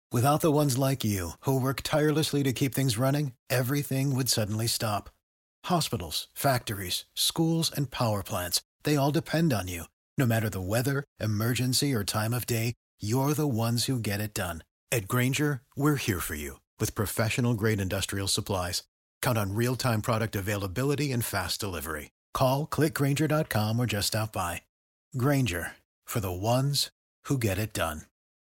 Without the ones like you, who work tirelessly to keep things running, everything would suddenly stop. Hospitals, factories, schools, and power plants, they all depend on you. No matter the weather, emergency, or time of day, you're the ones who get it done. At Grainger, we're here for you with professional-grade industrial supplies. Count on real-time product availability and fast delivery. Call, clickgrainger.com, or just stop by. Grainger, for the ones who get it done.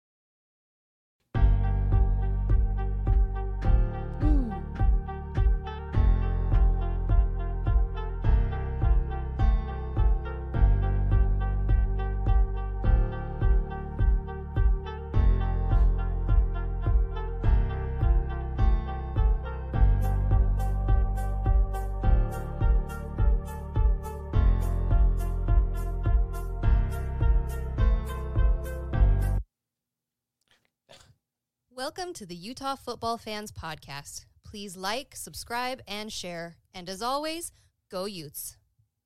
Welcome to the Utah Football Fans Podcast. Please like, subscribe, and share. And as always, go Utes.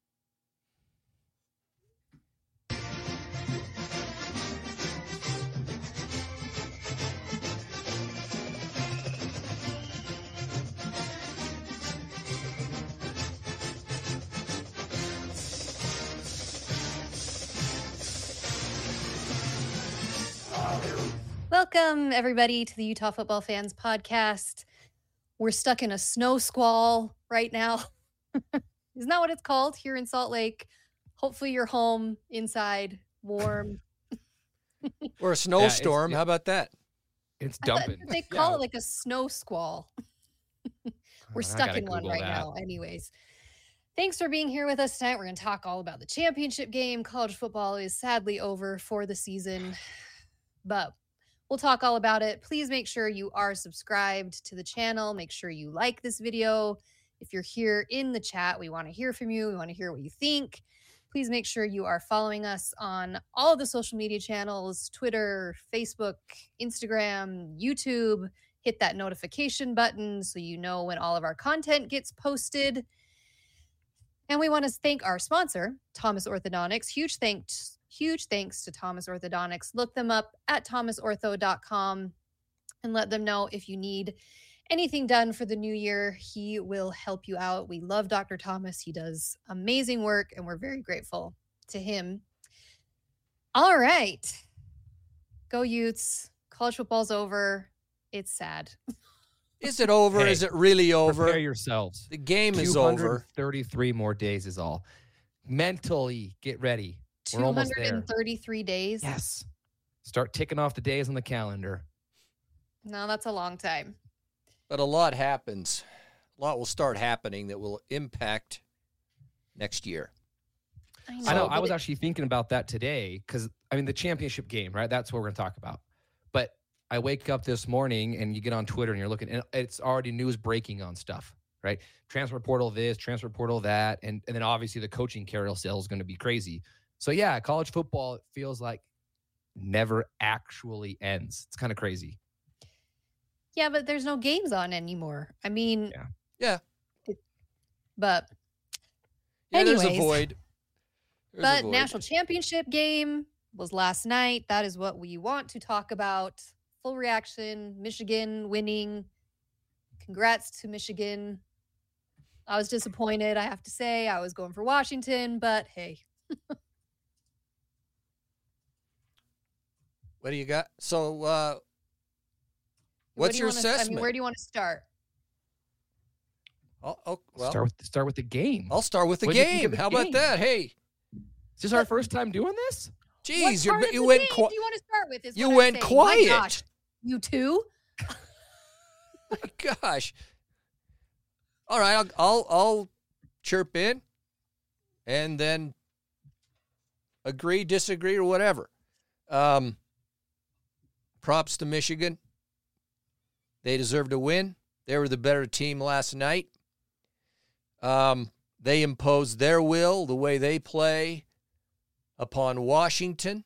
Welcome, everybody, to the Utah Football Fans Podcast. We're stuck in a snow squall right now. Isn't that what it's called here in Salt Lake? Hopefully you're home, inside, warm. Or a snowstorm. How about that? It's dumping. They call it like a snow squall. We're stuck in one right now. Anyways, thanks for being here with us tonight. We're going to talk all about the championship game. College football is sadly over for the season, but we'll talk all about it. Please make sure you are subscribed to the channel. Make sure you like this video. If you're here in the chat, we want to hear from you. We want to hear what you think. Please make sure you are following us on all of the social media channels, Twitter, Facebook, Instagram, YouTube. Hit that notification button so you know when all of our content gets posted. And we want to thank our sponsor, Thomas Orthodontics. Huge thanks to Thomas Orthodontics. Look them up at thomasortho.com and let them know if you need anything done for the new year. He will help you out. We love Dr. Thomas. He does amazing work, and we're very grateful to him. All right. Go Utes. College football's over. It's sad. Is it over? Hey, is it really over? Prepare yourselves. The game is over. 233 more days is all. Mentally, get ready. We're almost there. 233 days? Yes. Start ticking off the days on the calendar. No, that's a long time. But a lot happens. A lot will start happening that will impact next year. I know. I was actually thinking about that today because, the championship game, right? That's what we're going to talk about. But I wake up this morning and you get on Twitter and you're looking, and it's already news breaking on stuff, right? Transfer portal this, transfer portal that, and then obviously the coaching carousel is going to be crazy. So, yeah, college football, it feels like never actually ends. It's kind of crazy. Yeah, but there's no games on anymore. Yeah. But anyways, anyways, there's a void. There's a void. National championship game was last night. That is what we want to talk about. Full reaction, Michigan winning. Congrats to Michigan. I was disappointed, I have to say. I was going for Washington, but hey. What do you got? So, what's your assessment? Where do you want to start? Well, start with the game. I'll start with the What do you think game. of the How about game? that? Hey, Is this our first time doing this? geez, What part of you the went game quiet. do you want to start with? You went quiet. My gosh, you too? My gosh. All right, I'll chirp in, and then agree, disagree, or whatever. Props to Michigan. They deserved a win. They were the better team last night. They imposed their will, the way they play, upon Washington.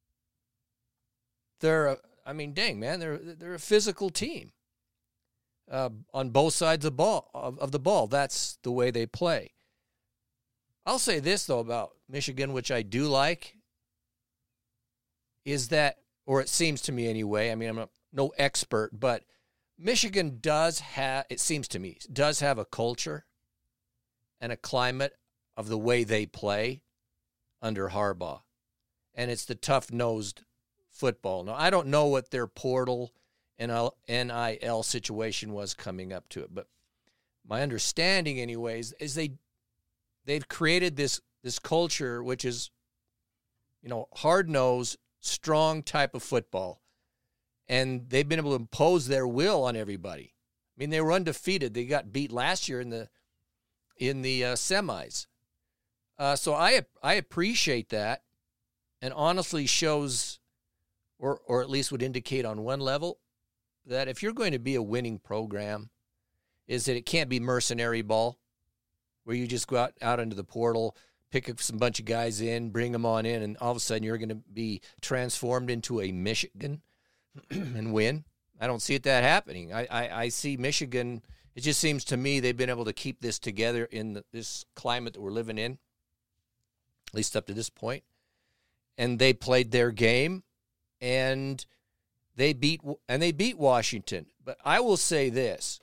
They're a physical team. On both sides of the ball. That's the way they play. I'll say this, though, about Michigan, which I do like, is that, or it seems to me anyway, I'm no expert, but Michigan does have, it seems to me, does have a culture and a climate of the way they play under Harbaugh. And it's the tough-nosed football. Now, I don't know what their portal and NIL situation was coming up to it, but my understanding anyways is they've created this culture which is, hard-nosed, strong type of football. And they've been able to impose their will on everybody. I mean, they were undefeated. They got beat last year in the semis. So I appreciate that, and honestly shows, or at least would indicate on one level, that if you're going to be a winning program, is that it can't be mercenary ball, where you just go out into the portal, pick up some bunch of guys in, bring them on in, and all of a sudden you're going to be transformed into a Michigan and win. I don't see that happening. I see Michigan, it just seems to me they've been able to keep this together in this climate that we're living in, at least up to this point. And they played their game, and they beat Washington. But I will say this.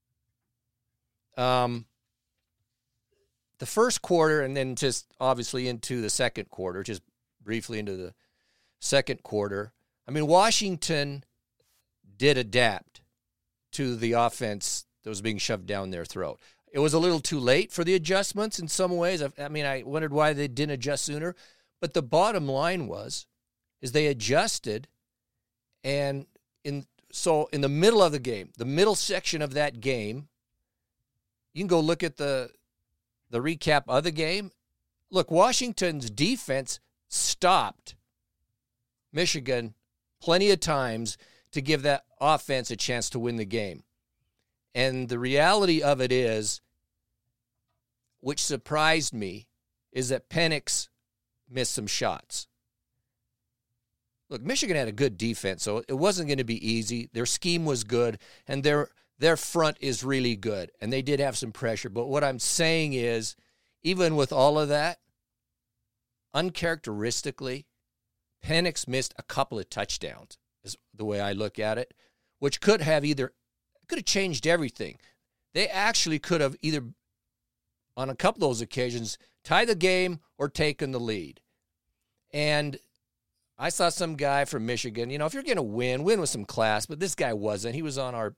The first quarter, and then just obviously into the second quarter, just briefly into the second quarter, I mean, Washington did adapt to the offense that was being shoved down their throat. It was a little too late for the adjustments in some ways. I wondered why they didn't adjust sooner. But the bottom line is they adjusted, and in the middle of the game, the middle section of that game, you can go look at the recap of the game. Look, Washington's defense stopped Michigan plenty of times to give that offense a chance to win the game. And the reality of it is, which surprised me, is that Penix missed some shots. Look, Michigan had a good defense, so it wasn't going to be easy. Their scheme was good, and their front is really good, and they did have some pressure. But what I'm saying is, even with all of that, uncharacteristically, Penix missed a couple of touchdowns, is the way I look at it, which could have changed everything. They actually could have either, on a couple of those occasions, tied the game or taken the lead. And I saw some guy from Michigan, if you're going to win with some class, but this guy wasn't. He was on our,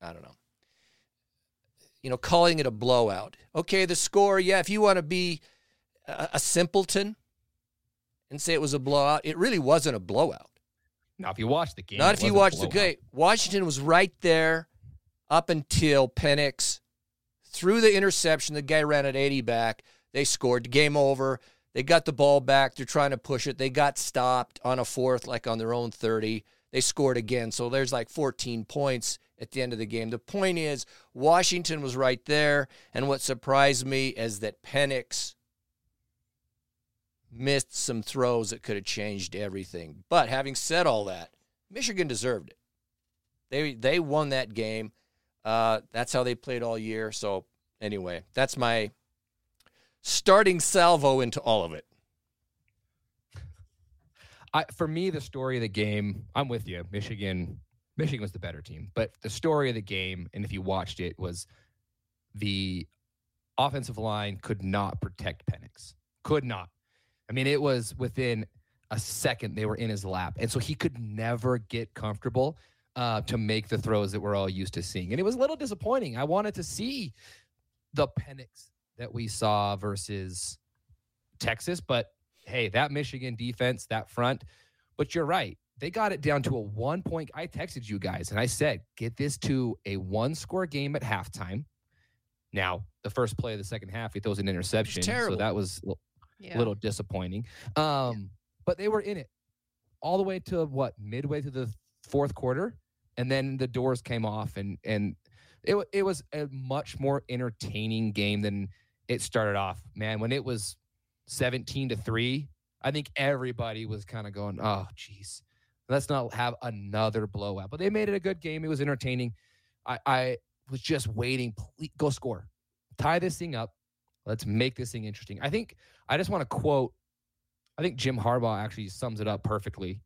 calling it a blowout. Okay, the score, yeah, if you want to be a simpleton and say it was a blowout, it really wasn't a blowout. Now, if you watch the game. Not if you watch the game. Washington was right there up until Penix threw the interception. The guy ran at 80 back. They scored. Game over. They got the ball back. They're trying to push it. They got stopped on a fourth, like on their own 30. They scored again. So there's like 14 points at the end of the game. The point is, Washington was right there. And what surprised me is that Penix missed some throws that could have changed everything. But having said all that, Michigan deserved it. They won that game. That's how they played all year. So anyway, that's my starting salvo into all of it. For me, the story of the game, I'm with you. Michigan was the better team. But the story of the game, and if you watched it, was the offensive line could not protect Penix. Could not. I mean, it was within a second they were in his lap. And so he could never get comfortable to make the throws that we're all used to seeing. And it was a little disappointing. I wanted to see the Penix that we saw versus Texas. But, hey, that Michigan defense, that front. But you're right. They got it down to a 1 point. I texted you guys, and I said, get this to a one-score game at halftime. Now, the first play of the second half, he throws an interception. Terrible. So that was a little disappointing. But they were in it all the way to midway through the fourth quarter, and then the doors came off, and it was a much more entertaining game than it started off. Man, when it was 17-3, I think everybody was kind of going, oh, geez, let's not have another blowout. But they made it a good game. It was entertaining. I was just waiting. Please, go score. Tie this thing up. Let's make this thing interesting. I just want to quote, I think Jim Harbaugh actually sums it up perfectly.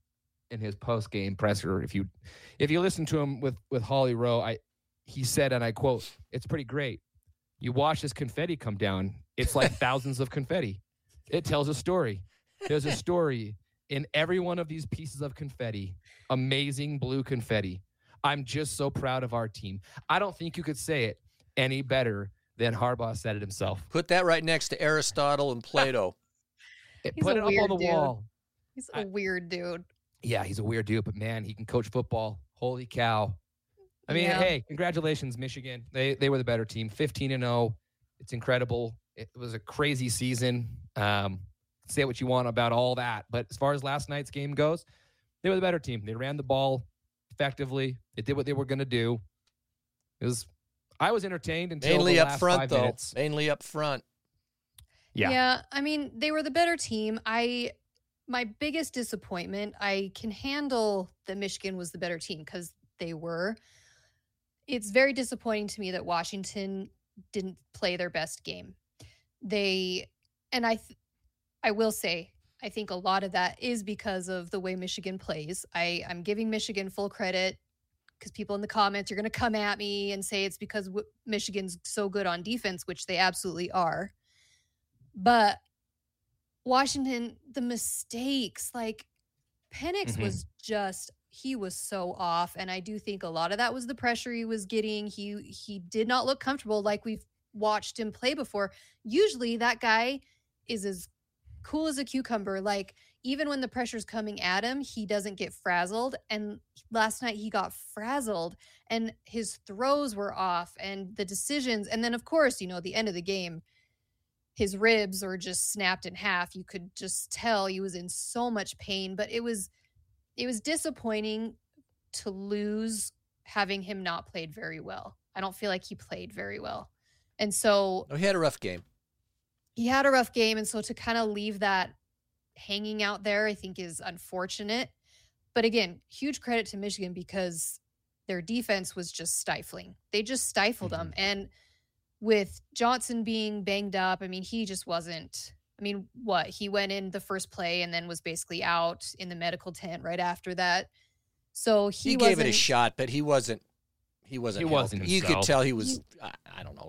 in his post game presser. If you listen to him with Holly Rowe, he said, and I quote, "It's pretty great. You watch this confetti come down. It's like thousands of confetti. It tells a story. There's a story in every one of these pieces of confetti. Amazing blue confetti. I'm just so proud of our team." I don't think you could say it any better than Harbaugh said it himself. Put that right next to Aristotle and Plato. Put it up on the wall. He's a weird dude. Yeah, he's a weird dude, but man, he can coach football. Holy cow. I mean, hey, congratulations, Michigan. They were the better team, 15-0. It's incredible. It was a crazy season. Say what you want about all that, but as far as last night's game goes, they were the better team. They ran the ball effectively. They did what they were going to do. I was entertained until mainly the up last front, 5 though. minutes. Mainly up front. Yeah. I mean, they were the better team. My biggest disappointment, I can handle that Michigan was the better team because they were. It's very disappointing to me that Washington didn't play their best game. I will say, I think a lot of that is because of the way Michigan plays. I'm giving Michigan full credit because people in the comments are going to come at me and say it's because Michigan's so good on defense, which they absolutely are. But Washington, the mistakes, like Penix was just, he was so off. And I do think a lot of that was the pressure he was getting. He did not look comfortable like we've watched him play before. Usually that guy is as cool as a cucumber. Like even when the pressure's coming at him, he doesn't get frazzled. And last night he got frazzled and his throws were off and the decisions. And then of course, the end of the game, his ribs were just snapped in half. You could just tell he was in so much pain, but it was disappointing to lose having him not played very well. I don't feel like he played very well. And so he had a rough game. And so to kind of leave that hanging out there, I think is unfortunate. But again, huge credit to Michigan because their defense was just stifling. They just stifled them. And with Johnson being banged up, I mean, he just wasn't, he went in the first play and then was basically out in the medical tent right after that. So he gave it a shot, but he wasn't. You could tell he was, I don't know,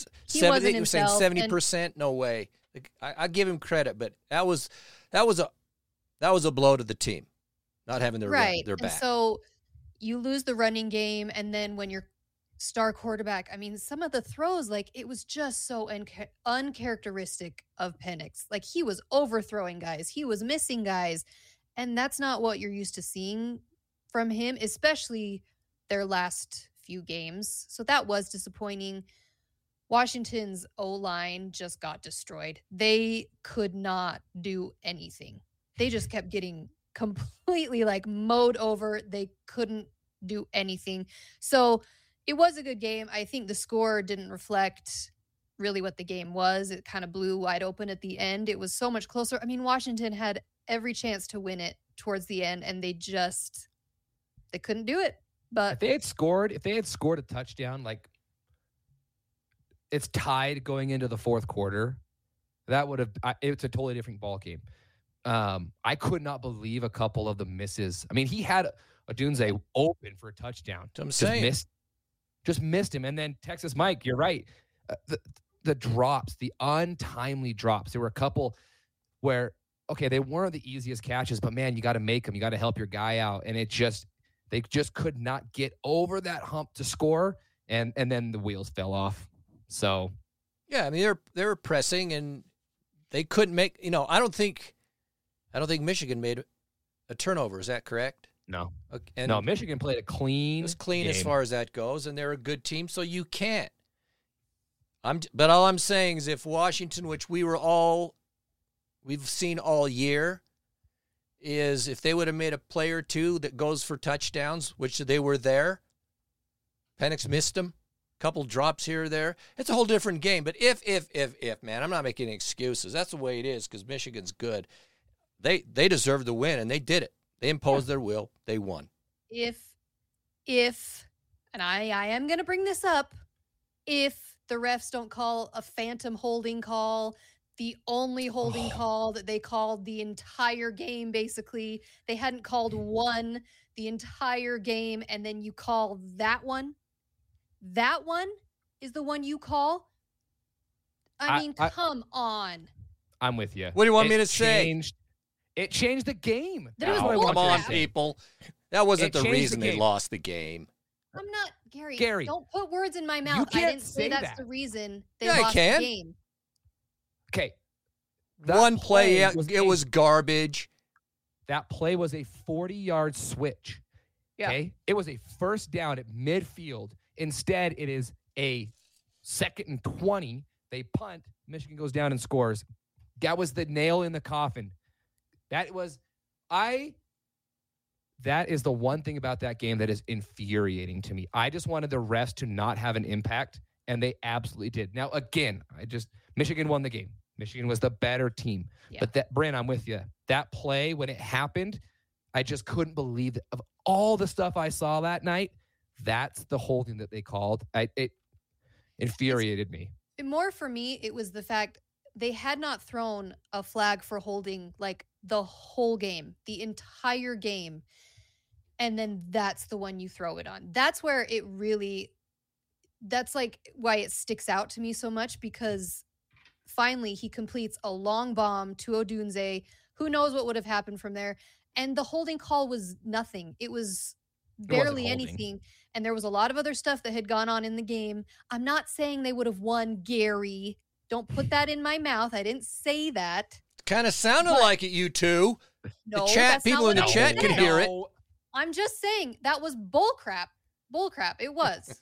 70%. No way. I give him credit, but that was a blow to the team, not having their back. And so you lose the running game, and then when your star quarterback, some of the throws, like it was just so uncharacteristic of Penix. Like he was overthrowing guys, he was missing guys, and that's not what you're used to seeing from him, especially their last few games. So that was disappointing. Washington's O-line just got destroyed. They could not do anything. They just kept getting completely mowed over. They couldn't do anything. So it was a good game. I think the score didn't reflect really what the game was. It kind of blew wide open at the end. It was so much closer. Washington had every chance to win it towards the end, and they couldn't do it. But if they had scored a touchdown, it's tied going into the fourth quarter, that would have, it's a totally different ball game. I could not believe a couple of the misses. He had Odunze open for a touchdown. I'm saying. Just missed him. And then Texas Mike, you're right. The drops, the untimely drops. There were a couple where, okay, they weren't the easiest catches, but man, you got to make them. You got to help your guy out. And they just could not get over that hump to score. And then the wheels fell off. So, yeah, they were pressing and they couldn't make, I don't think Michigan made a turnover. Is that correct? No. Okay, no, Michigan played a clean. It was clean game. As far as that goes, and they're a good team, so you can't. But all I'm saying is if Washington, which we've seen all year, is if they would have made a play or two that goes for touchdowns, which they were there, Penix missed them, a couple drops here or there, it's a whole different game. But if, man, I'm not making any excuses. That's the way it is because Michigan's good. They deserved the win, and they did it. They imposed their will. They won. If, and I am going to bring this up, if the refs don't call a phantom holding call, the only holding call that they called the entire game, basically. They hadn't called one the entire game, and then you call that one. That one is the one you call? I mean, come on. I'm with you. What do you want me to say? It changed the game. Come on, people. That wasn't the reason they lost the game. I'm not, Gary. Don't put words in my mouth. I didn't say that's the reason they lost the game. Okay. One play, it was garbage. That play was a 40-yard switch. Yeah. Okay? It was a first down at midfield. Instead, it is a 2nd and 20. They punt. Michigan goes down and scores. That was the nail in the coffin. That is the one thing about that game that is infuriating to me. I just wanted the refs to not have an impact, and they absolutely did. Now, again, Michigan won the game. Michigan was the better team. Yeah. But Bryn, I'm with you. That play, when it happened, I just couldn't believe it. Of all the stuff I saw that night, that's the holding that they called. It infuriated me. More for me, it was the fact they had not thrown a flag for holding like the whole game, the entire game. And then that's the one you throw it on. That's where it really, that's like why it sticks out to me so much, because finally he completes a long bomb to Odunze. Who knows what would have happened from there? And the holding call was nothing. It was barely anything. And there was a lot of other stuff that had gone on in the game. I'm not saying they would have won, Gary. Don't put that in my mouth. I didn't say that. Kind of sounded like it, you two. No, the chat, people in the chat can hear it. I'm just saying that was bull crap. Bull crap. It was.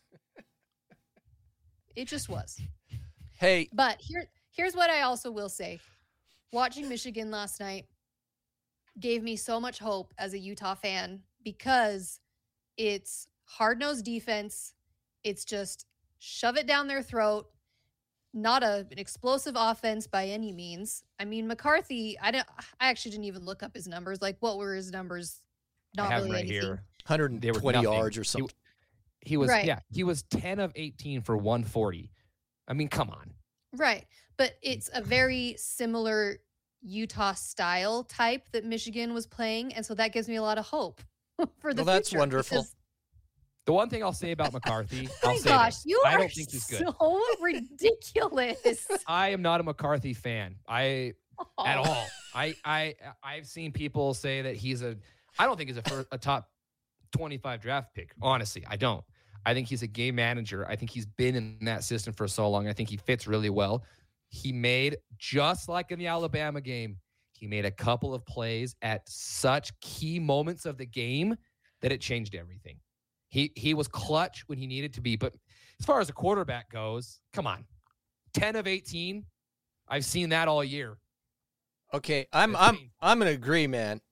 It just was. Hey. But here's what I also will say. Watching Michigan last night gave me so much hope as a Utah fan, because it's hard-nosed defense. It's just shove it down their throat. Not an explosive offense by any means. I mean, McCarthy, I actually didn't even look up his numbers. Like, what were his numbers? Not I have really right anything. Here. 120 yards or something. He was he was 10 of 18 for 140. I mean, come on. Right. But it's a very similar Utah style type that Michigan was playing, and so that gives me a lot of hope for the future. That's wonderful. The one thing I'll say about McCarthy, I don't think he's good. So ridiculous. I am not a McCarthy fan. At all. I've seen people say that I don't think he's a top 25 draft pick. Honestly, I don't. I think he's a game manager. I think he's been in that system for so long. I think he fits really well. He made, just like in the Alabama game, he made a couple of plays at such key moments of the game that it changed everything. He was clutch when he needed to be. But as far as a quarterback goes, come on. 10 of 18. I've seen that all year. Okay, I'm going to agree, man.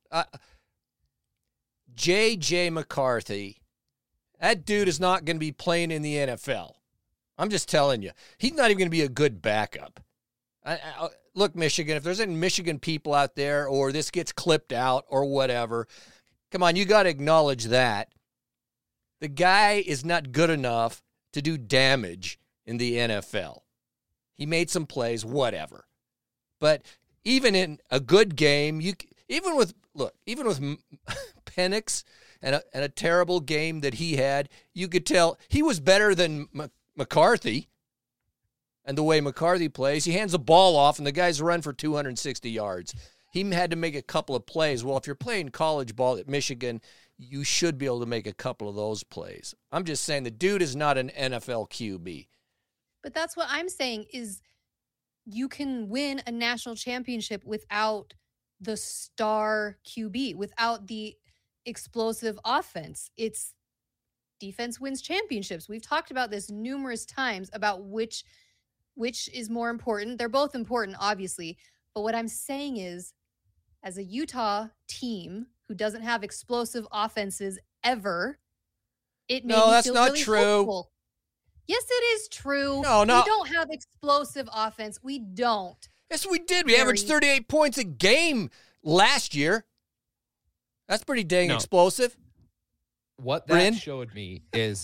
J.J. McCarthy, that dude is not going to be playing in the NFL. I'm just telling you. He's not even going to be a good backup. Look, Michigan, if there's any Michigan people out there, or this gets clipped out or whatever, come on, you got to acknowledge that. The guy is not good enough to do damage in the NFL. He made some plays, whatever. But even in a good game, even with Penix and a terrible game that he had, you could tell he was better than McCarthy. And the way McCarthy plays, he hands the ball off and the guy's run for 260 yards. He had to make a couple of plays. Well, if you're playing college ball at Michigan, you should be able to make a couple of those plays. I'm just saying the dude is not an NFL QB. But that's what I'm saying is you can win a national championship without the star QB, without the explosive offense. It's defense wins championships. We've talked about this numerous times about which is more important. They're both important, obviously. But what I'm saying is, as a Utah team who doesn't have explosive offenses ever, it made me feel really hopeful. Yes, it is true. No. We don't have explosive offense. We don't. Yes, we did. We averaged 38 points a game last year. That's pretty dang explosive. What that showed me is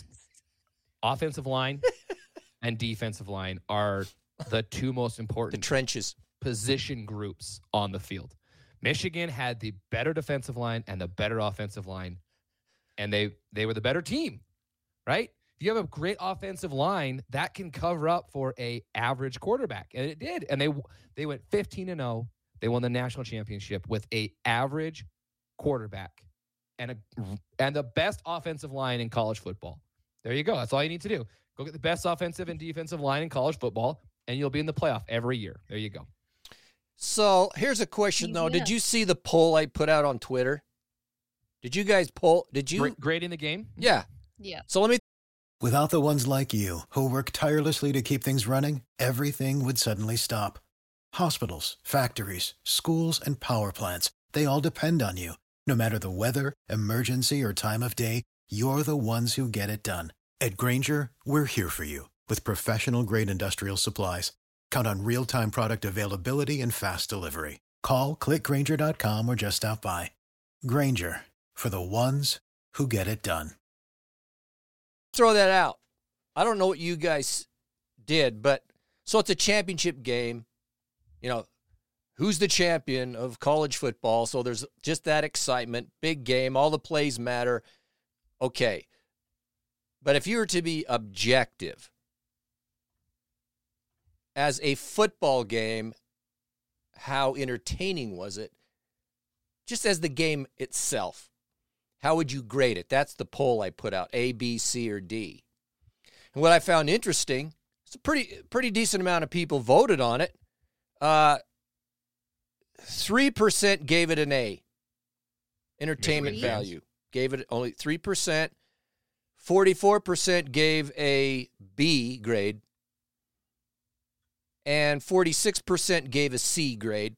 offensive line and defensive line are the two most important trenches position groups on the field. Michigan had the better defensive line and the better offensive line, and they were the better team, right? If you have a great offensive line, that can cover up for a average quarterback, and it did. And they went 15-0. They won the national championship with a average quarterback and the best offensive line in college football. There you go. That's all you need to do. Go get the best offensive and defensive line in college football, and you'll be in the playoff every year. There you go. So here's a question, though. Did you see the poll I put out on Twitter? Did you guys poll? Did you? Grading the game? Yeah. Yeah. So let me. Without the ones like you, who work tirelessly to keep things running, everything would suddenly stop. Hospitals, factories, schools, and power plants, they all depend on you. No matter the weather, emergency, or time of day, you're the ones who get it done. At Grainger, we're here for you with professional-grade industrial supplies. Count on real-time product availability and fast delivery. Call, click Grainger.com, or just stop by. Grainger, for the ones who get it done. Throw that out. I don't know what you guys did, but so it's a championship game. You know, who's the champion of college football? So there's just that excitement, big game, all the plays matter. Okay. But if you were to be objective, as a football game, how entertaining was it? Just as the game itself, how would you grade it? That's the poll I put out, A, B, C, or D. And what I found interesting, it's a pretty decent amount of people voted on it. 3% gave it an A. Entertainment value. Gave it only 3%. 44% gave a B grade. And 46% gave a C grade.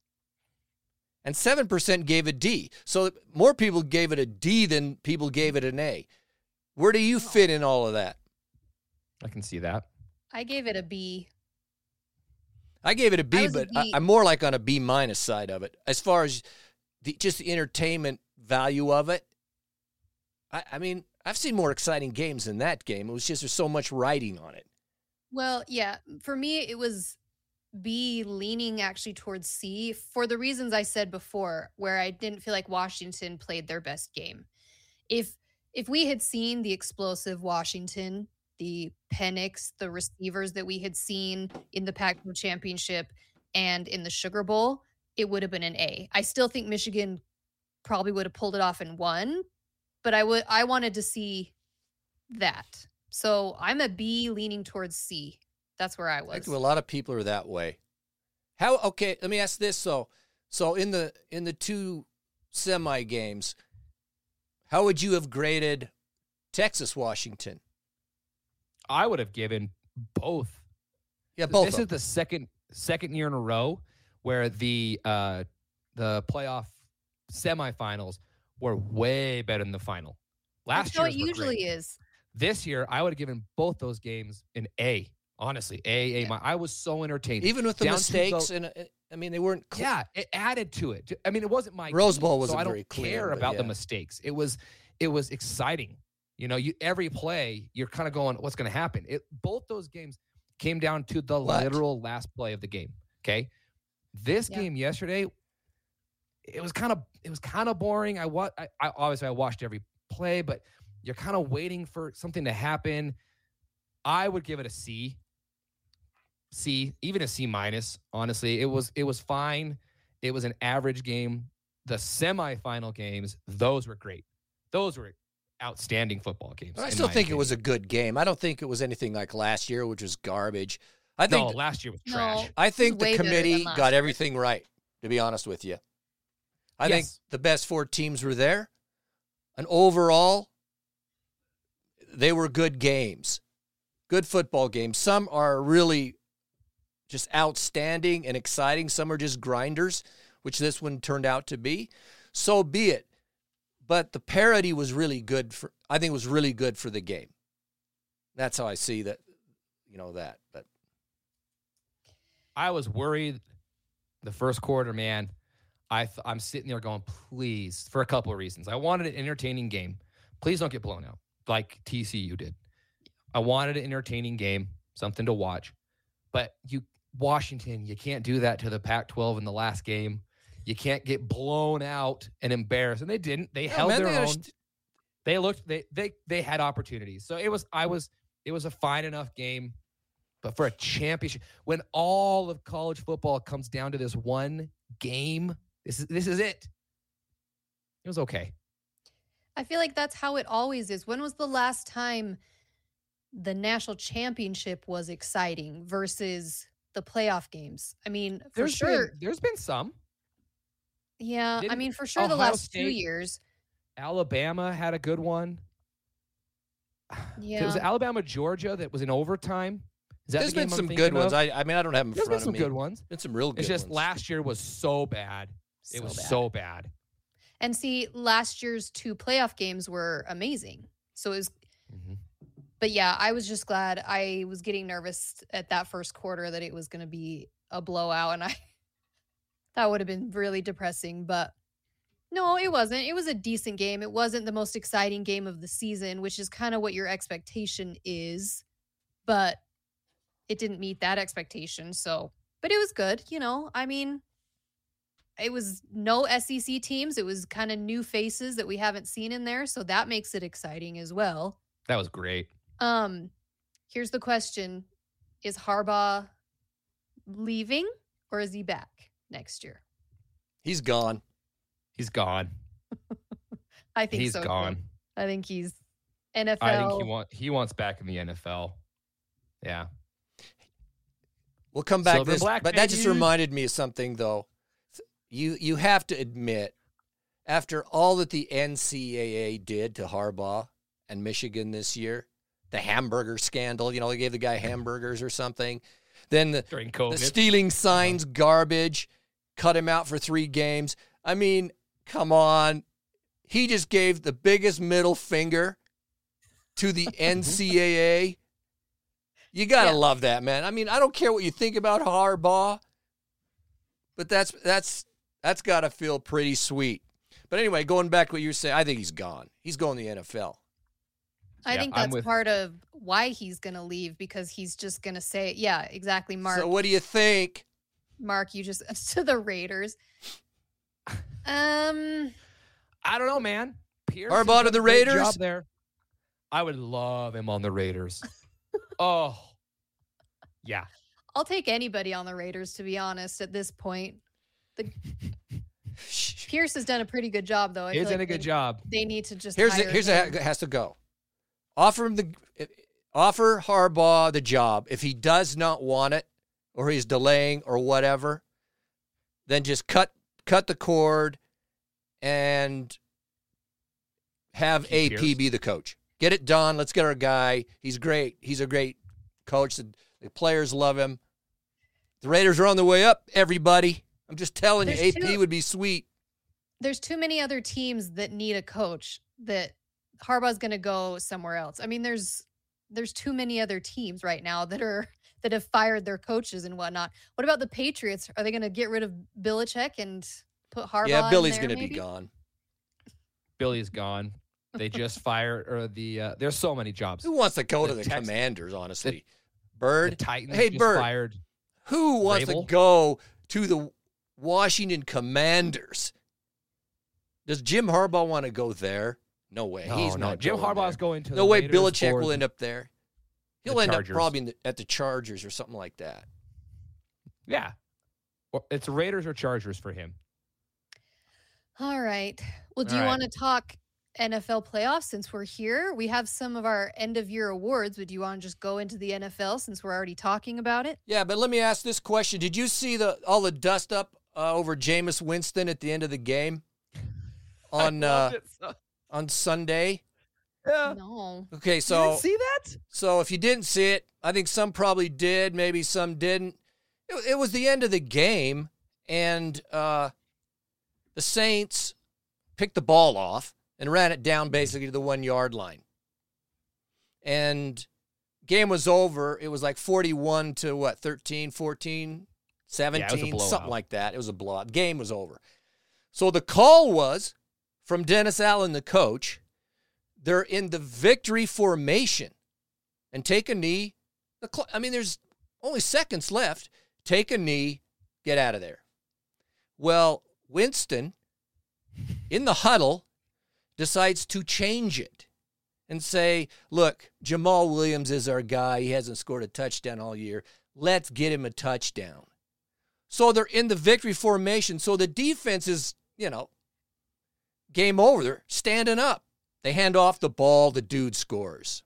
And 7% gave a D. So more people gave it a D than people gave it an A. Where do you fit in all of that? I can see that. I gave it a B. I gave it a B, but I'm more like on a B minus side of it. As far as just the entertainment value of it, I mean, I've seen more exciting games than that game. It was just there's so much writing on it. Well, yeah, for me, it was B leaning actually towards C for the reasons I said before, where I didn't feel like Washington played their best game. If we had seen the explosive Washington, the Penix, the receivers that we had seen in the Pac-12 championship and in the Sugar Bowl, it would have been an A. I still think Michigan probably would have pulled it off and won, but I wanted to see that. So I'm a B leaning towards C. That's where I was. I think a lot of people are that way. Okay, let me ask this. So in the two semi games, how would you have graded Texas Washington? I would have given both. Yeah, both. This is the second year in a row where the playoff semifinals were way better than the final. Last year, it usually is. This year, I would have given both those games an A. Honestly, A. Yeah. I was so entertained, even with the mistakes. And I mean, they weren't. Yeah, it added to it. I mean, it wasn't my Rose Bowl wasn't so I don't very clear, care about the mistakes. It was exciting. You know, every play, you're kind of going, what's going to happen? Both those games came down to the literal last play of the game. Okay, this game yesterday, it was kind of boring. I obviously watched every play, but you're kind of waiting for something to happen. I would give it a C, even a C minus. Honestly, it was fine. It was an average game. The semifinal games, those were great. Those were outstanding football games. I still think it was a good game. I don't think it was anything like last year, which was garbage. I think last year was trash. I think the committee got everything right, to be honest with you. I think the best four teams were there. And overall, they were good games. Good football games. Some are really just outstanding and exciting. Some are just grinders, which this one turned out to be. So be it. But the parity was really good I think it was really good for the game. That's how I see that, that. But I was worried the first quarter, man. I'm sitting there going, please, for a couple of reasons. I wanted an entertaining game. Please don't get blown out like TCU did. I wanted an entertaining game, something to watch. But Washington, you can't do that to the Pac-12 in the last game. You can't get blown out and embarrassed. And they didn't. They held their own. They had opportunities. So it was a fine enough game. But for a championship, when all of college football comes down to this one game, this is it. It was okay. I feel like that's how it always is. When was the last time the national championship was exciting versus the playoff games? I mean, there's been some. Yeah, I mean, for sure, the last 2 years. Alabama had a good one. Yeah. It was Alabama, Georgia that was in overtime. There's been some good ones. I mean, I don't have them in front of me. There's been some good ones. Been some real good ones. It's just last year was so bad. It was so bad. And see, last year's 2 playoff games were amazing. So it was, but yeah, I was just glad. I was getting nervous at that first quarter that it was going to be a blowout. And that would have been really depressing, but no, it wasn't. It was a decent game. It wasn't the most exciting game of the season, which is kind of what your expectation is, but it didn't meet that expectation. So, but it was good. I mean, it was no SEC teams. It was kind of new faces that we haven't seen in there. So that makes it exciting as well. That was great. Here's the question. Is Harbaugh leaving or is he back next year? He's gone. He's gone. I think he's gone. Too. I think he's NFL. I think he wants back in the NFL. Yeah. We'll come back to this, but that just reminded me of something, though. You have to admit, after all that the NCAA did to Harbaugh and Michigan this year, the hamburger scandal, they gave the guy hamburgers or something. Then the stealing signs garbage, cut him out for 3 games. I mean, come on. He just gave the biggest middle finger to the NCAA. You got to love that, man. I mean, I don't care what you think about Harbaugh, but that's got to feel pretty sweet. But anyway, going back to what you were saying, I think he's gone. He's going to the NFL. I think that's part of why he's going to leave, because he's just going to say, yeah, exactly, Mark. So what do you think? Mark, you just to the Raiders. I don't know, man. Pierce Harbaugh to the Raiders? Job there. I would love him on the Raiders. Oh, yeah. I'll take anybody on the Raiders, to be honest, at this point. Pierce has done a pretty good job, though. He's done a good job. They need to just here's how it has to go. Offer Harbaugh the job. If he does not want it, or he's delaying or whatever, then just cut the cord and have AP be the coach. Get it done. Let's get our guy. He's great. He's a great coach. The players love him. The Raiders are on the way up, everybody. I'm just telling you, AP would be sweet. There's too many other teams that need a coach that Harbaugh's going to go somewhere else. I mean, there's too many other teams right now that have fired their coaches and whatnot. What about the Patriots? Are they going to get rid of Belichick and put Harbaugh? Yeah, Billy's going to be gone. Billy's gone. They just fired, or there's so many jobs. Who wants to go to the Commanders, honestly? Bird? The Titans just Bird. Fired. Who wants to go to the Washington Commanders? Does Jim Harbaugh want to go there? No way. No, He's not. Jim Harbaugh's going to no way Belichick will end up there. He'll end up probably at the Chargers or something like that. Yeah. Well, it's Raiders or Chargers for him. All right. Well, do you want to talk NFL playoffs since we're here? We have some of our end-of-year awards, but do you want to just go into the NFL since we're already talking about it? Yeah, but let me ask this question. Did you see all the dust-up over Jameis Winston at the end of the game on Sunday? Yeah. No. Okay, so you didn't see that? So if you didn't see it, I think some probably did, maybe some didn't. It was the end of the game, and the Saints picked the ball off and ran it down basically to the 1-yard line. And game was over. It was like 41 to 13, 14, 17, something like that. It was a blowout. Game was over. So the call was from Dennis Allen, the coach, they're in the victory formation and take a knee. There's only seconds left. take a knee, get out of there. Well, Winston, in the huddle, decides to change it and say, look, Jamal Williams is our guy. He hasn't scored a touchdown all year. Let's get him a touchdown. So they're in the victory formation. So the defense is, game over. They're standing up. They hand off the ball. The dude scores.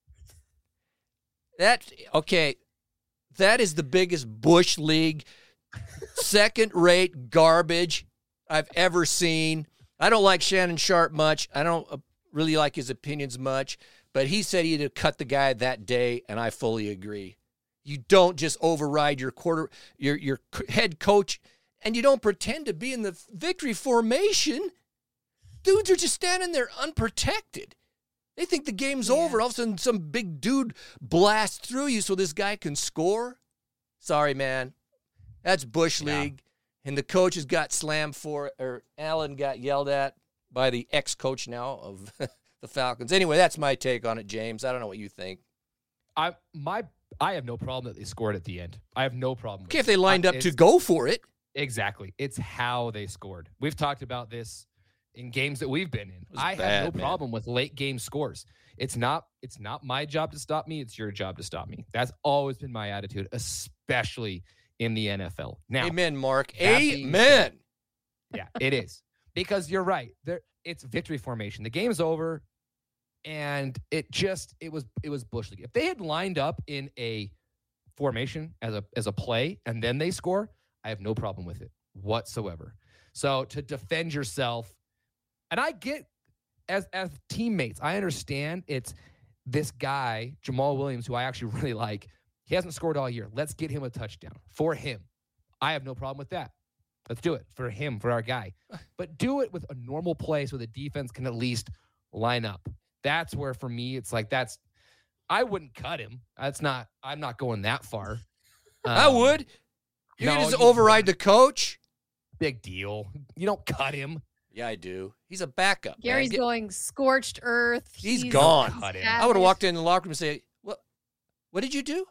That is the biggest Bush League, second-rate garbage I've ever seen. I don't like Shannon Sharp much. I don't really like his opinions much, but he said he'd have cut the guy that day, and I fully agree. You don't just override your head coach, and you don't pretend to be in the victory formation. Dudes are just standing there unprotected. They think the game's over. All of a sudden, some big dude blasts through you so this guy can score. Sorry, man. That's Bush League. And the coaches got slammed for it, or Allen got yelled at by the ex-coach now of the Falcons. Anyway, that's my take on it, James. I don't know what you think. I have no problem that they scored at the end. I have no problem with it. If they lined up to go for it. Exactly. It's how they scored. We've talked about this in games that we've been in. I have no problem with late game scores. It's not my job to stop me. It's your job to stop me. That's always been my attitude, especially in the NFL. Now, amen, Mark. Amen. Yeah, it is. Because you're right. It's victory formation. The game's over, and it was Bush League. If they had lined up in a formation as a play and then they score, I have no problem with it whatsoever. So to defend yourself, and I get as teammates, I understand it's this guy, Jamal Williams, who I actually really like. He hasn't scored all year. Let's get him a touchdown for him. I have no problem with that. Let's do it for him, for our guy. But do it with a normal play so the defense can at least line up. That's where, for me, it's like I wouldn't cut him. I'm not going that far. I would. You just override the coach? Big deal. You don't cut him. Yeah, I do. He's a backup. Gary's going scorched earth. He's gone. I would have walked in the locker room and say, what did you do?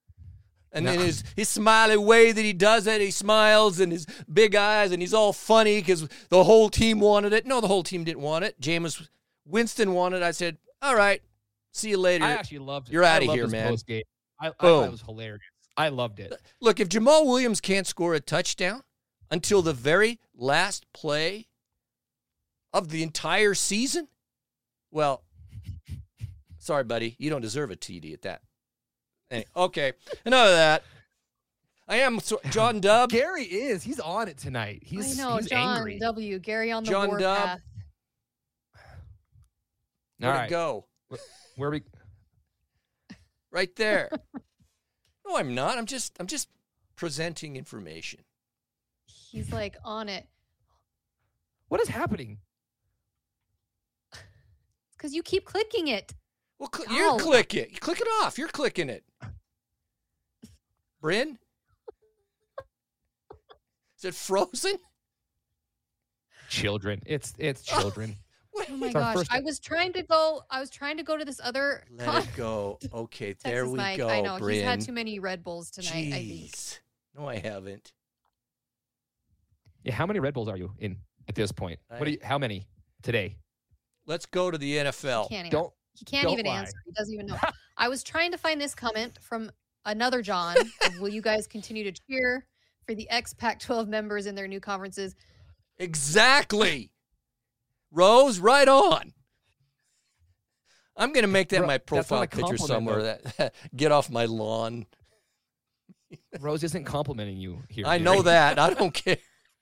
And then his smiley way that he does it, he smiles and his big eyes, and he's all funny because the whole team wanted it. No, the whole team didn't want it. Jameis Winston wanted it. I said, all right, see you later. I actually loved it. You're out of here, man. I thought it was hilarious. I loved it. Look, if Jamal Williams can't score a touchdown until the very last play of the entire season, well, sorry, buddy. You don't deserve a TD at that. Anyway, okay, enough of that. I am John Dubb. Gary is. He's on it tonight. He's John angry. W. Gary on the John Dubb. warpath. Where'd it go? Where we? Right there. No, I'm not. I'm just presenting information. He's like on it. What is happening? It's because you keep clicking it. Well, you click it. You click it off. You're clicking it. Bryn? Is it frozen? Children. It's children. Oh my gosh. I was trying to go to this other. Let it go. Okay, there we go. I know. Bryn. He's had too many Red Bulls tonight, Jeez. I think. No, I haven't. Yeah, how many Red Bulls are you in at this point? How many today? Let's go to the NFL. He can't even answer. He doesn't even know. I was trying to find this comment from another John. Will you guys continue to cheer for the ex-Pac-12 members in their new conferences? Exactly. Rose, right on. I'm going to make that my profile picture somewhere. That get off my lawn. Rose isn't complimenting you here. I know that. I don't care.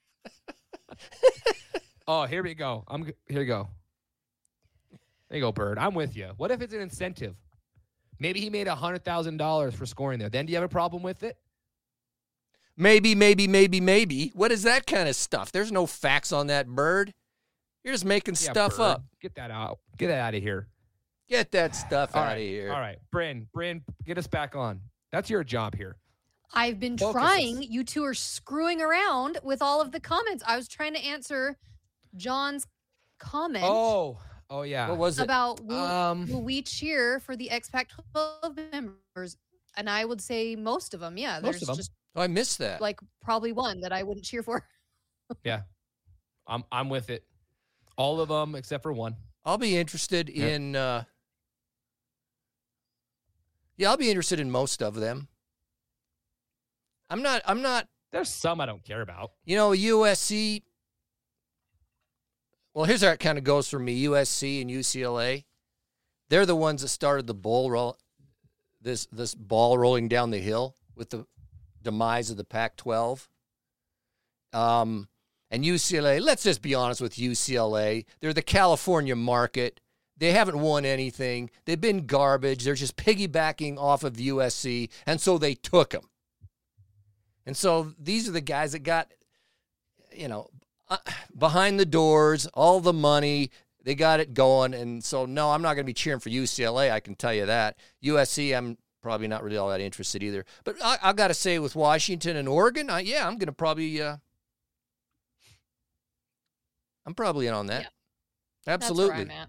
Oh, here we go. Here we go. There you go, Bird. I'm with you. What if it's an incentive? Maybe he made $100,000 for scoring there. Then do you have a problem with it? Maybe. What is that kind of stuff? There's no facts on that, Bird. You're just making stuff Bird. up. Get that out. Get that out of here. Get that stuff out of here. All right. Bryn, get us back on. That's your job here. I've been trying. You two are screwing around with all of the comments. I was trying to answer John's comment. Oh, yeah. What was it? About will we cheer for the ex-Pac-12 members? And I would say most of them, yeah. There's just Oh, I missed that. Like probably one that I wouldn't cheer for. Yeah. I'm with it. All of them except for one. I'll be interested in I'll be interested in most of them. I'm not There's some I don't care about. USC. Well, here's how it kind of goes for me. USC and UCLA. They're the ones that started the this ball rolling down the hill with the demise of the Pac-12. And UCLA, let's just be honest with UCLA. They're the California market. They haven't won anything. They've been garbage. They're just piggybacking off of USC, and so they took them. And so these are the guys that got, behind the doors, all the money. They got it going. And so, no, I'm not going to be cheering for UCLA. I can tell you that. USC, I'm probably not really all that interested either. But I got to say, with Washington and Oregon, I'm going to probably, I'm probably in on that. Yeah. Absolutely. That's where I'm at.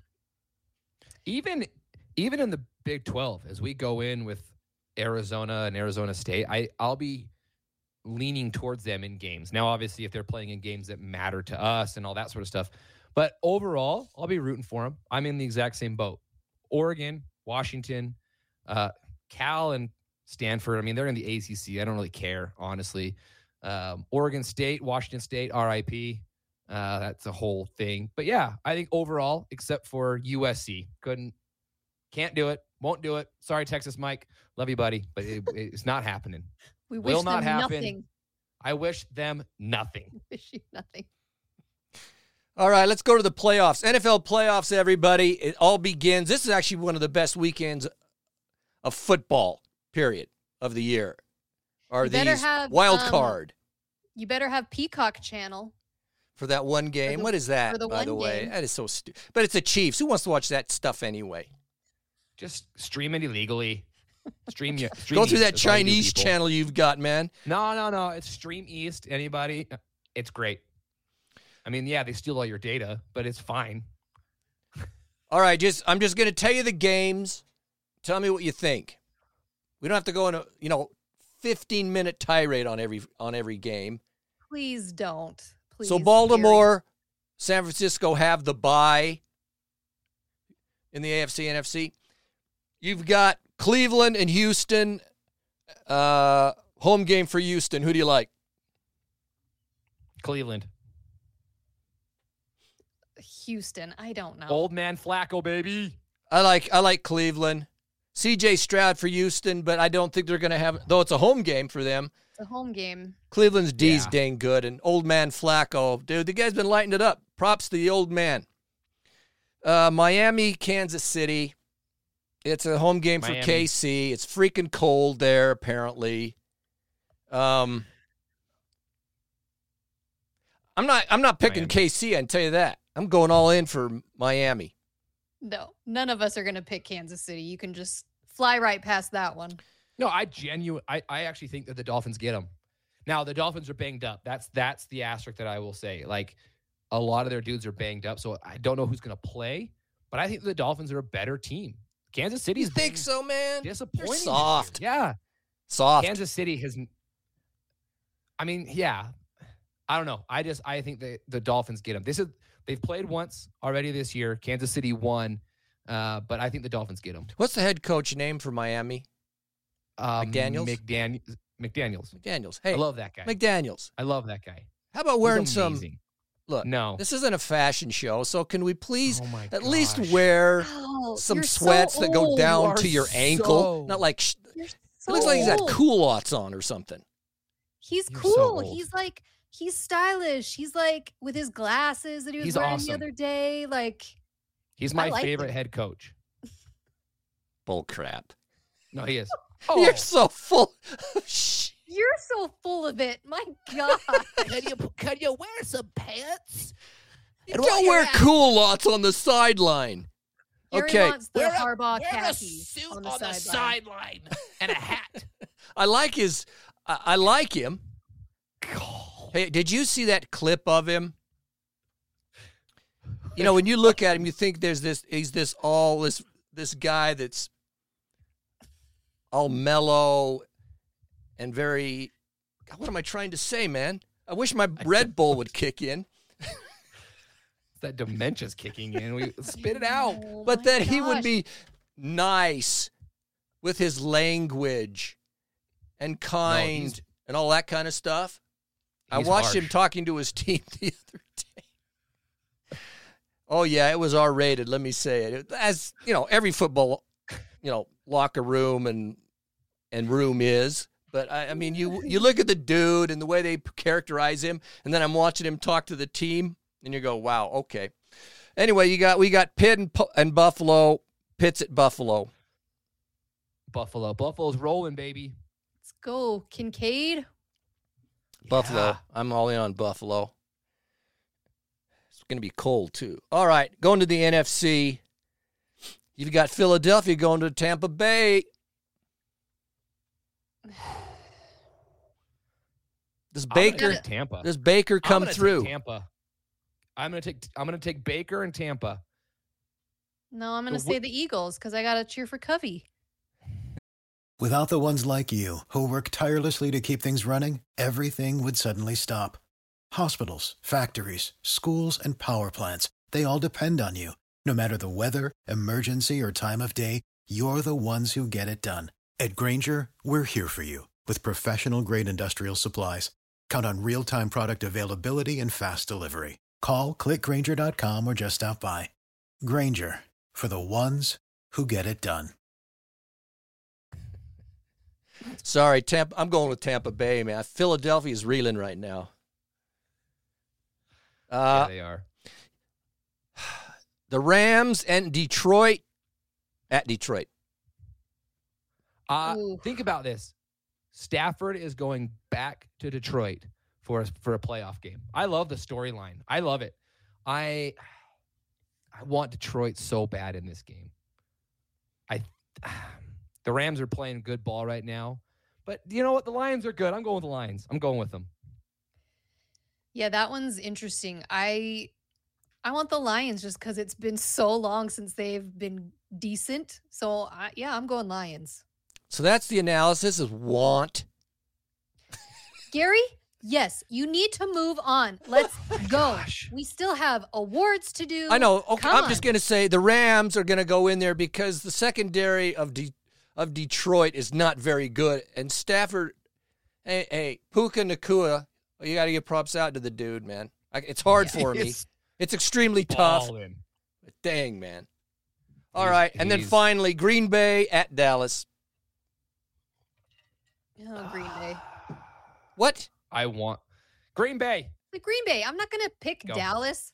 Even in the Big 12, as we go in with Arizona and Arizona State, I'll be leaning towards them in games. Now, obviously, if they're playing in games that matter to us and all that sort of stuff. But overall, I'll be rooting for them. I'm in the exact same boat. Oregon, Washington, Cal, and Stanford. I mean, they're in the ACC. I don't really care, honestly. Oregon State, Washington State, RIP. That's a whole thing. But yeah, I think overall, except for USC, can't do it, won't do it. Sorry, Texas Mike. Love you, buddy. But it's not happening. We wish them happen. Nothing. I wish them nothing. Wish you nothing. All right, let's go to the playoffs. NFL playoffs, everybody. It all begins. This is actually one of the best weekends of football, period, of the year. Are these wild card? You better have Peacock channel. For that one game? What is that, by the way? That is so stupid. But it's the Chiefs. Who wants to watch that stuff anyway? Just stream it illegally. Go through that Chinese channel you've got, man. No. It's Stream East. Anybody? It's great. I mean, yeah, they steal all your data, but it's fine. All right, I'm just going to tell you the games. Tell me what you think. We don't have to go in a 15-minute tirade on every game. Please don't. Please. So Baltimore, San Francisco have the bye in the AFC, NFC. You've got Cleveland and Houston. Home game for Houston. Who do you like? Cleveland. Houston. I don't know. Old man Flacco, baby. I like Cleveland. CJ Stroud for Houston, but I don't think they're going to have, though it's a home game for them. It's a home game. Cleveland's D's dang good, and old man Flacco, dude, the guy's been lighting it up. Props to the old man. Miami, Kansas City. It's a home game for KC. It's freaking cold there, apparently. I'm not picking KC, I can tell you that. I'm going all in for Miami. No, none of us are going to pick Kansas City. You can just fly right past that one. No, I actually think that the Dolphins get them. Now, the Dolphins are banged up. That's the asterisk that I will say. Like, a lot of their dudes are banged up, so I don't know who's going to play, but I think the Dolphins are a better team. Kansas City's think so, man? Disappointing. They're soft. Yeah. Soft. Kansas City has, I mean, yeah. I don't know. I think the Dolphins get them. They've played once already this year. Kansas City won, but I think the Dolphins get them. What's the head coach name for Miami? McDaniels? McDaniels. Hey, I love that guy. McDaniels. I love that guy. How about wearing some... Look, no, this isn't a fashion show, so can we please at least wear some sweats that go down to your ankle? Not like... It looks like he's got culottes on or something. He's cool. He's stylish. He's like with his glasses that he was wearing the other day. Like, he's my favorite head coach. Bull crap. No, he is. Oh. You're so full of shit. You're so full of it. My God. Can you wear some pants? You don't wear culottes on the sideline. Gary wants the Harbaugh khakis on the sideline and a hat. I like him. Hey, did you see that clip of him? You know, when you look at him, you think he's this guy that's all mellow and very what am I trying to say, man? I wish my Red Bull would kick in. That dementia's kicking in. We spit it out. But that he would be nice with his language and kind and all that kind of stuff. I watched him talking to his team the other day. Oh, yeah, it was R-rated, let me say it. As, every football, locker room and room is. But, I mean, you look at the dude and the way they characterize him, and then I'm watching him talk to the team, and you go, wow, okay. Anyway, we got Pitt and Buffalo. Pitt's at Buffalo. Buffalo's rolling, baby. Let's go. Kincaid. Buffalo. Yeah. I'm all in on Buffalo. It's going to be cold, too. All right, going to the NFC. You've got Philadelphia going to Tampa Bay. Does Baker come through? Tampa. I'm gonna take Baker and Tampa. No, I'm gonna say the Eagles because I gotta cheer for Covey. Without the ones like you who work tirelessly to keep things running, everything would suddenly stop. Hospitals, factories, schools, and power plants, they all depend on you. No matter the weather, emergency, or time of day, you're the ones who get it done. At Grainger, we're here for you with professional-grade industrial supplies. Count on real-time product availability and fast delivery. Call, clickgrainger.com, or just stop by. Grainger, for the ones who get it done. Sorry, Tampa. I'm going with Tampa Bay, man. Philadelphia's reeling right now. Yeah, they are. The Rams and Detroit at Detroit. Think about this. Stafford is going back to Detroit for a playoff game. I love the storyline. I love it. I want Detroit so bad in this game. The Rams are playing good ball right now. But you know what? The Lions are good. I'm going with the Lions. I'm going with them. Yeah, that one's interesting. I want the Lions just because it's been so long since they've been decent. So, I'm going Lions. So that's the analysis of want. Gary, yes, you need to move on. Let's go. Gosh. We still have awards to do. I know. Okay, I'm just going to say the Rams are going to go in there because the secondary of Detroit is not very good. And Stafford, hey, Puka Nacua, you got to give props out to the dude, man. It's hard for me. It's extremely tough. But dang, man. All right. And then finally, Green Bay at Dallas. Oh, Green Bay. What? I want Green Bay. The Green Bay. I'm not going to pick Dallas.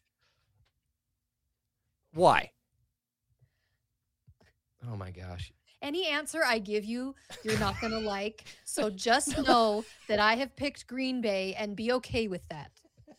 Why? Oh, my gosh. Any answer I give you, you're not going to like. So just know that I have picked Green Bay and be okay with that.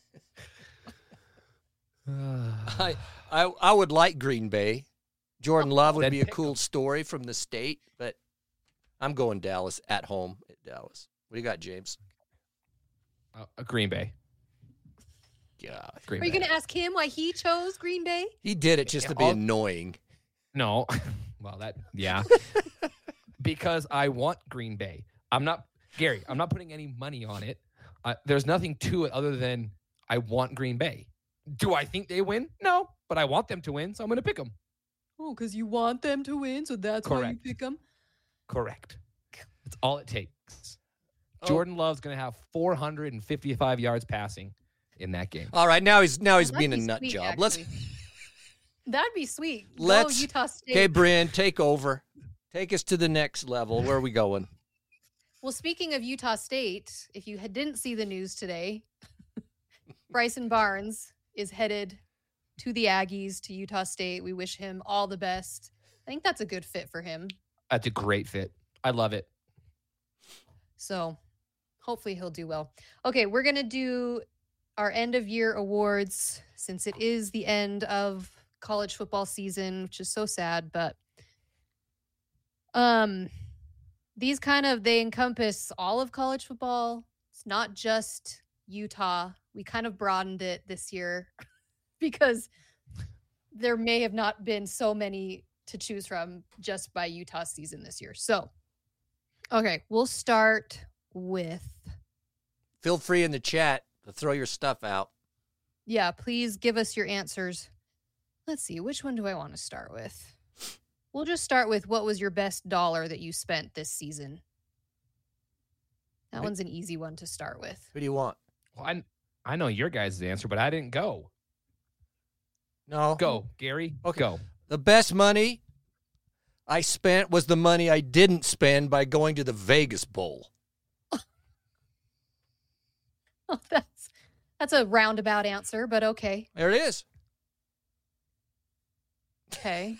I would like Green Bay. Jordan Love would be a cool story from the state, but I'm going Dallas at home at Dallas. What do you got, James? Green Bay. Yeah. Are you going to ask him why he chose Green Bay? He did it just to be annoying. No. Well, yeah. Because I want Green Bay. I'm not putting any money on it. There's nothing to it other than I want Green Bay. Do I think they win? No, but I want them to win, so I'm going to pick them. Oh, because you want them to win, so that's why you pick them? Correct. That's all it takes. Jordan Love's going to have 455 yards passing in that game. All right, now he's being a nut job. Actually. That'd be sweet. Go Utah State. Okay, Brian, take over. Take us to the next level. Where are we going? Well, speaking of Utah State, if you didn't see the news today, Bryson Barnes is headed to the Aggies, to Utah State. We wish him all the best. I think that's a good fit for him. That's a great fit. I love it. So hopefully he'll do well. Okay, we're going to do our end of year awards since it is the end of college football season, which is so sad, but these they encompass all of college football. It's not just Utah. We kind of broadened it this year because there may have not been so many to choose from just by Utah season this year. So, okay, we'll start with feel free in the chat to throw your stuff out. Yeah, please give us your answers. Let's see, which one do I want to start with? We'll just start with what was your best dollar that you spent this season? That one's an easy one to start with. Who do you want? Well, I know your guys' answer, but I didn't go. No. Go, Gary. Okay. Go. The best money I spent was the money I didn't spend by going to the Vegas Bowl. Oh, that's a roundabout answer, but okay. There it is. Okay.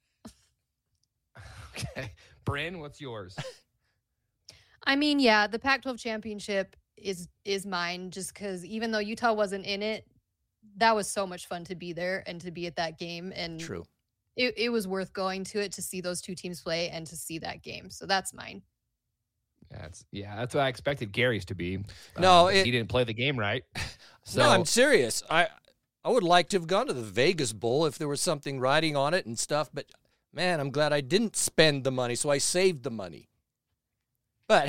Okay. Bryn, what's yours? I mean, yeah, the Pac-12 championship is mine just because even though Utah wasn't in it, that was so much fun to be there and to be at that game. And True. It was worth going to it to see those two teams play and to see that game. So that's mine. That's what I expected Gary's to be. No, he didn't play the game right. So no, I'm serious. I would like to have gone to the Vegas Bowl if there was something riding on it and stuff. But, man, I'm glad I didn't spend the money, so I saved the money. But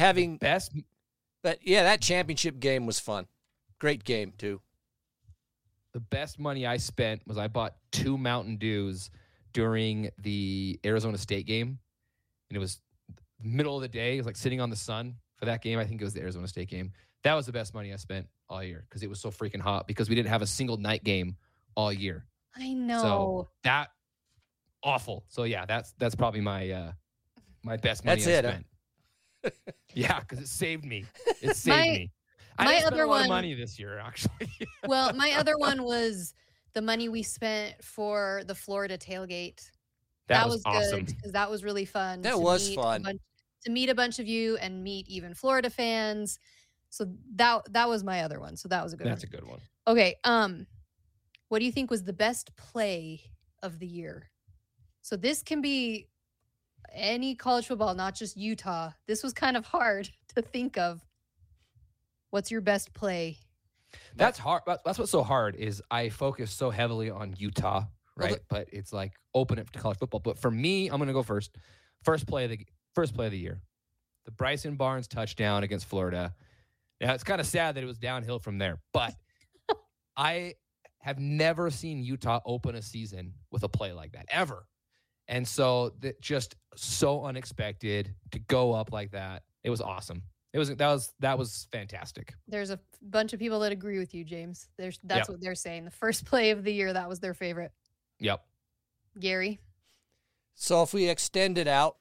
that championship game was fun. Great game, too. The best money I spent was I bought 2 Mountain Dews during the Arizona State game. And it was middle of the day. It was like sitting on the sun for that game. I think it was the Arizona State game. That was the best money I spent all year because it was so freaking hot because we didn't have a single night game all year. I know. So that awful. So yeah, that's probably my my best money I spent. Huh? Yeah, because it saved me. It saved me. I didn't spend a lot of money this year, actually. Well, my other one was the money we spent for the Florida tailgate. That was awesome because that was really fun. That was fun to meet a bunch of you and meet even Florida fans. So that was my other one. So that was a good one. That's a good one. Okay. What do you think was the best play of the year? So this can be any college football, not just Utah. This was kind of hard to think of. What's your best play? That's hard. That's what's so hard is I focus so heavily on Utah, right? But it's like open it to college football. But for me, I'm going to go first. First play of the year, the Bryson Barnes touchdown against Florida. Now it's kind of sad that it was downhill from there, but I have never seen Utah open a season with a play like that ever. And so just so unexpected to go up like that. It was awesome. That was fantastic. There's a bunch of people that agree with you, James. That's what they're saying. The first play of the year, that was their favorite. Yep. Gary? So if we extend it out,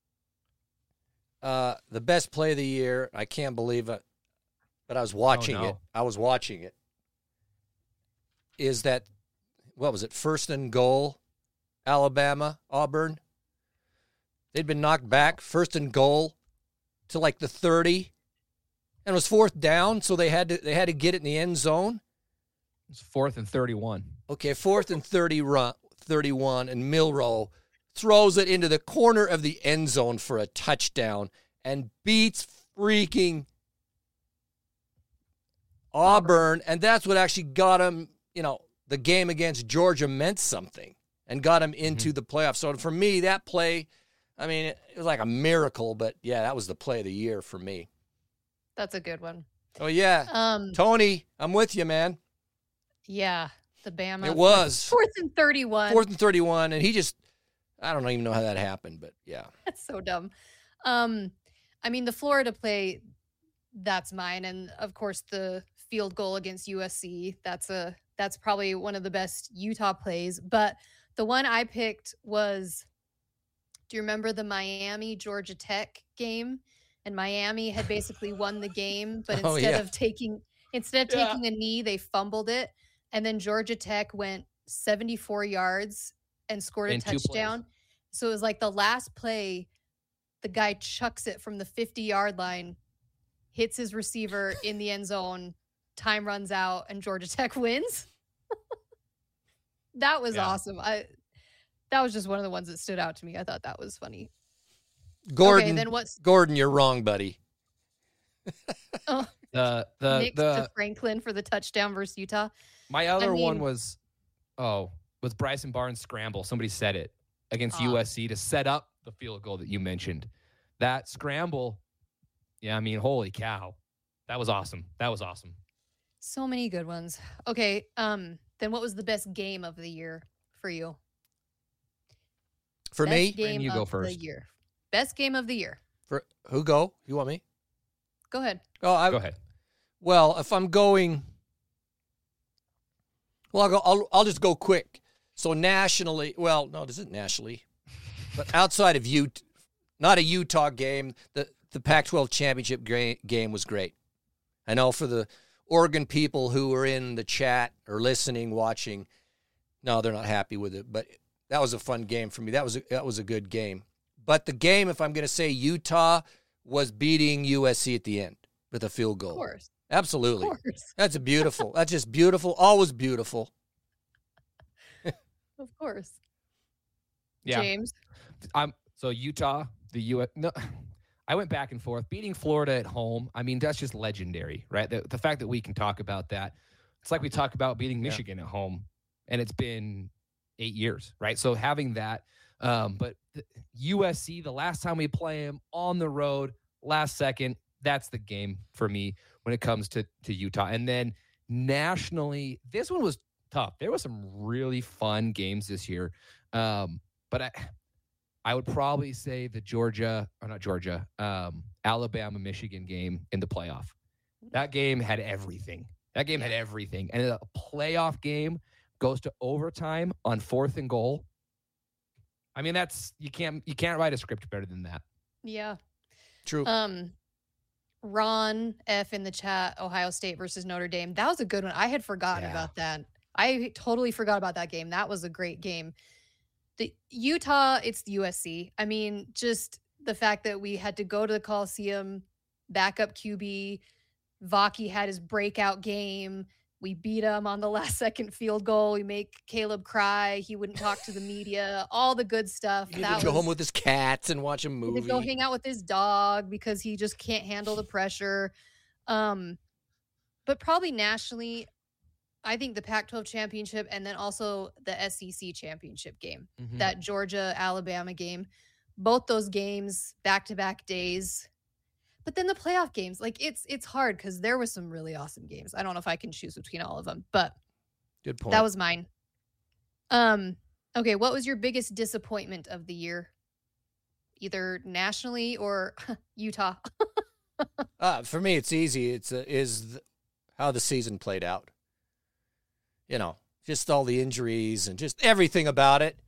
the best play of the year, I can't believe it, but I was watching it. I was watching it. Is that, what was it, 1st and goal, Alabama, Auburn? They'd been knocked back, 1st and goal to like the 30, and it was 4th down, so they had to get it in the end zone. It's 4th and 31. Okay, 4th and 31, and Milroe throws it into the corner of the end zone for a touchdown and beats freaking Auburn, and that's what actually got him, the game against Georgia meant something and got him into the playoffs. So for me, that play, I mean, it was like a miracle, but yeah, that was the play of the year for me. That's a good one. Oh, yeah. Tony, I'm with you, man. Yeah, the Bama. It was. 4th and 31. 4th and 31, and he just, I don't even know how that happened, but yeah. That's so dumb. I mean, the Florida play, that's mine. And, of course, the field goal against USC, that's probably one of the best Utah plays. But the one I picked was, do you remember the Miami-Georgia Tech game? And Miami had basically won the game, but instead of taking a knee, they fumbled it. And then Georgia Tech went 74 yards and scored a touchdown. So it was like the last play, the guy chucks it from the 50-yard line, hits his receiver in the end zone, time runs out, and Georgia Tech wins. That was awesome. That was just one of the ones that stood out to me. I thought that was funny. Gordon, okay, then what's Gordon, you're wrong, buddy. Nick to Franklin for the touchdown versus Utah. My other one was Bryson Barnes scramble. Somebody said it against USC to set up the field goal that you mentioned. That scramble, yeah, I mean, holy cow. That was awesome. So many good ones. Okay, then what was the best game of the year for you? For me? Game you go of first. the year. Best game of the year. For who go? You want me? Go ahead. Oh, go ahead. Well, if I'm going, I'll just go quick. So nationally, well, no, this isn't nationally, but outside of Utah, not a Utah game, the Pac-12 championship game was great. I know for the Oregon people who were in the chat or listening, watching, no, they're not happy with it, but that was a fun game for me. That was a good game. But the game, if I'm going to say Utah, was beating USC at the end with a field goal. Of course. Absolutely. Of course. That's beautiful. That's just beautiful. Always beautiful. Of course. Yeah. James. So Utah, the US. No, I went back and forth. Beating Florida at home, I mean, that's just legendary, right? The fact that we can talk about that. It's like we talk about beating Michigan at home, and it's been 8 years, right? So having that, but USC, the last time we play them on the road, last second, that's the game for me when it comes to Utah. And then nationally, this one was tough. There was some really fun games this year. But I would probably say the Alabama-Michigan game in the playoff. That game had everything. And a playoff game goes to overtime on 4th and goal. I mean, that's you can't write a script better than that. Yeah. True. Ron F in the chat, Ohio State versus Notre Dame. That was a good one. I had forgotten about that. I totally forgot about that game. That was a great game. The Utah, it's USC. I mean, just the fact that we had to go to the Coliseum, backup QB, Vaki had his breakout game. We beat him on the last second field goal. We make Caleb cry. He wouldn't talk to the media. All the good stuff. He had to go home with his cats and watch a movie. He had to go hang out with his dog because he just can't handle the pressure. But probably nationally, I think the Pac-12 championship and then also the SEC championship game, that Georgia-Alabama game. Both those games, back-to-back days. But then the playoff games, like it's hard because there were some really awesome games. I don't know if I can choose between all of them, but good point. That was mine. Okay, what was your biggest disappointment of the year? Either nationally or Utah. For me, it's easy. Is how the season played out. You know, just all the injuries and just everything about it.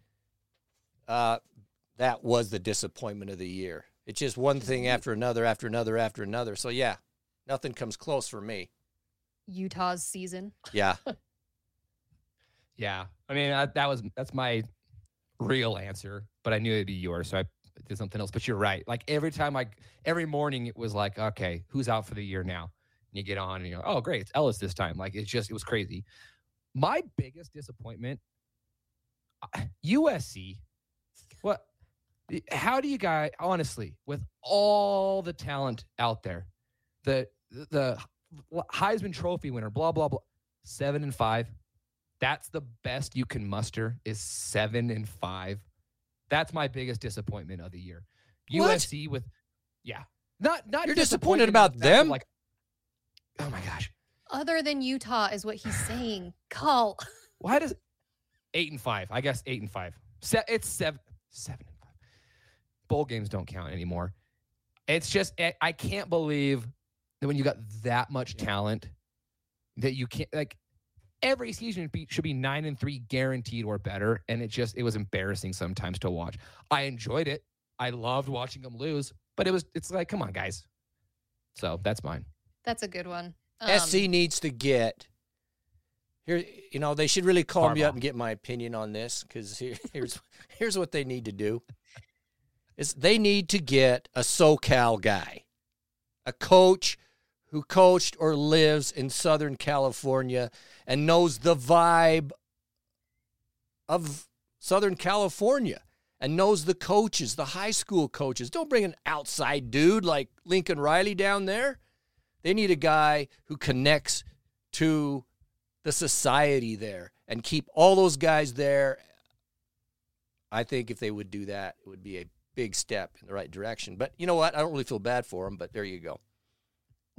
That was the disappointment of the year. It's just one thing after another, after another, after another. So, yeah, nothing comes close for me. Utah's season. Yeah. Yeah. I mean, that's my real answer, but I knew it'd be yours, so I did something else. But you're right. Like, every morning it was like, okay, who's out for the year now? And you get on and you're like, oh, great, it's Ellis this time. Like, it was crazy. My biggest disappointment, USC. What? How do you guys, honestly, with all the talent out there, the Heisman Trophy winner, blah, blah, blah, 7-5. That's the best you can muster is 7-5. That's my biggest disappointment of the year. What? USC with, not. You're disappointed about them? Like, oh my gosh. Other than Utah is what he's saying. Call. Why does 8-5? I guess 8-5. It's 7-5. Bowl games don't count anymore. It's just I can't believe that when you got that much talent that you can't, like, every season should be 9-3 guaranteed or better, and it was embarrassing sometimes to watch. I enjoyed it. I loved watching them lose, but it's like, come on, guys. So that's mine. That's a good one. SC needs to get here. You know, they should really call me up and get my opinion on this, because here's what they need to do. Is they need to get a SoCal guy, a coach who coached or lives in Southern California and knows the vibe of Southern California and knows the coaches, the high school coaches. Don't bring an outside dude like Lincoln Riley down there. They need a guy who connects to the society there and keep all those guys there. I think if they would do that, it would be a big step in the right direction. But you know what? I don't really feel bad for them, but there you go.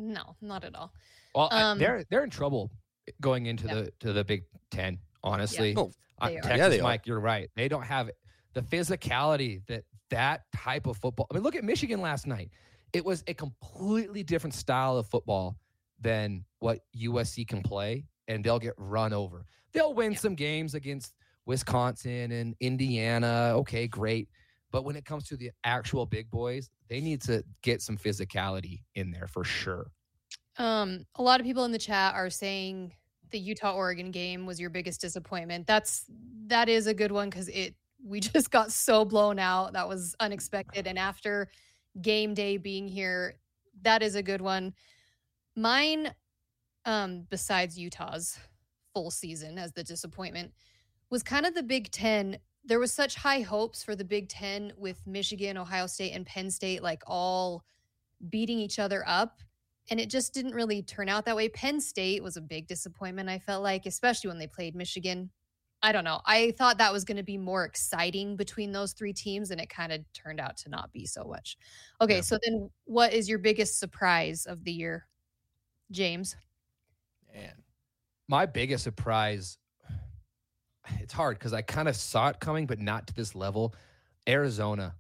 No, not at all. Well, they're in trouble going into the Big Ten. Honestly, Texas, Mike, you're right. They don't have the physicality that type of football. I mean, look at Michigan last night. It was a completely different style of football than what USC can play, and they'll get run over. They'll win some games against Wisconsin and Indiana. Okay, great. But when it comes to the actual big boys, they need to get some physicality in there for sure. A lot of people in the chat are saying the Utah-Oregon game was your biggest disappointment. That is a good one because we just got so blown out. That was unexpected. And after game day being here, that is a good one. Mine, besides Utah's full season as the disappointment, was kind of the Big Ten. There was such high hopes for the Big Ten with Michigan, Ohio State, and Penn State like all beating each other up. And it just didn't really turn out that way. Penn State was a big disappointment, I felt like, especially when they played Michigan. I don't know. I thought that was going to be more exciting between those three teams, and it kind of turned out to not be so much. Okay, so then what is your biggest surprise of the year, James? Man. My biggest surprise, it's hard because I kind of saw it coming, but not to this level. Arizona.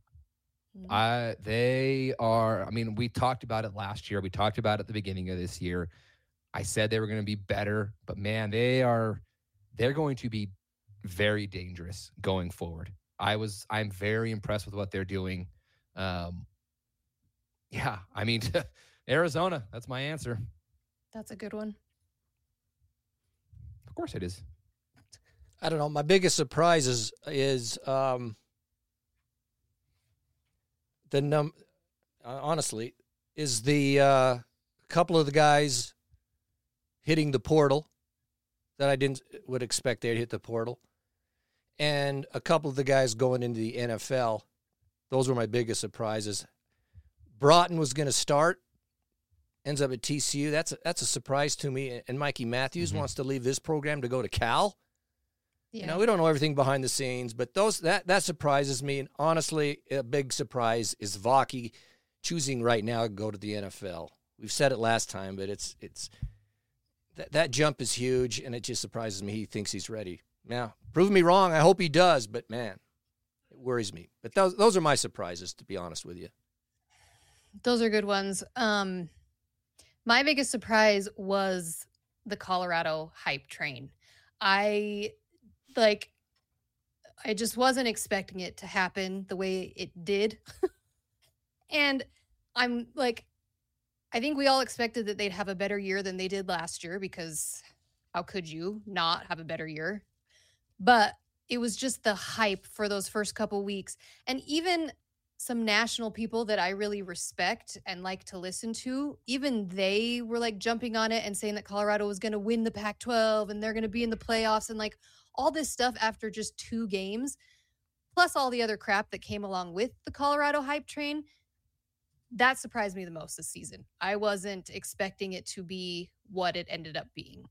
They are, we talked about it last year. We talked about it at the beginning of this year. I said they were going to be better, but man, they're going to be very dangerous going forward. I'm very impressed with what they're doing. Arizona, that's my answer. That's a good one. Of course it is. I don't know. My biggest surprise is honestly, is the couple of the guys hitting the portal that I would expect they'd hit the portal, and a couple of the guys going into the NFL. Those were my biggest surprises. Broughton was going to start, ends up at TCU. That's a surprise to me. And Mikey Matthews wants to leave this program to go to Cal. Yeah. We don't know everything behind the scenes, but that surprises me. And honestly, a big surprise is Vaki choosing right now to go to the NFL. We've said it last time, but it's that jump is huge, and it just surprises me. He thinks he's ready. Now, prove me wrong. I hope he does, but man, it worries me. But those are my surprises, to be honest with you. Those are good ones. My biggest surprise was the Colorado hype train. I just wasn't expecting it to happen the way it did. And I'm like, I think we all expected that they'd have a better year than they did last year, because how could you not have a better year? But it was just the hype for those first couple weeks. And even some national people that I really respect and like to listen to, even they were like jumping on it and saying that Colorado was going to win the Pac-12 and they're going to be in the playoffs and like all this stuff after just 2 games, plus all the other crap that came along with the Colorado hype train. That surprised me the most this season. I wasn't expecting it to be what it ended up being.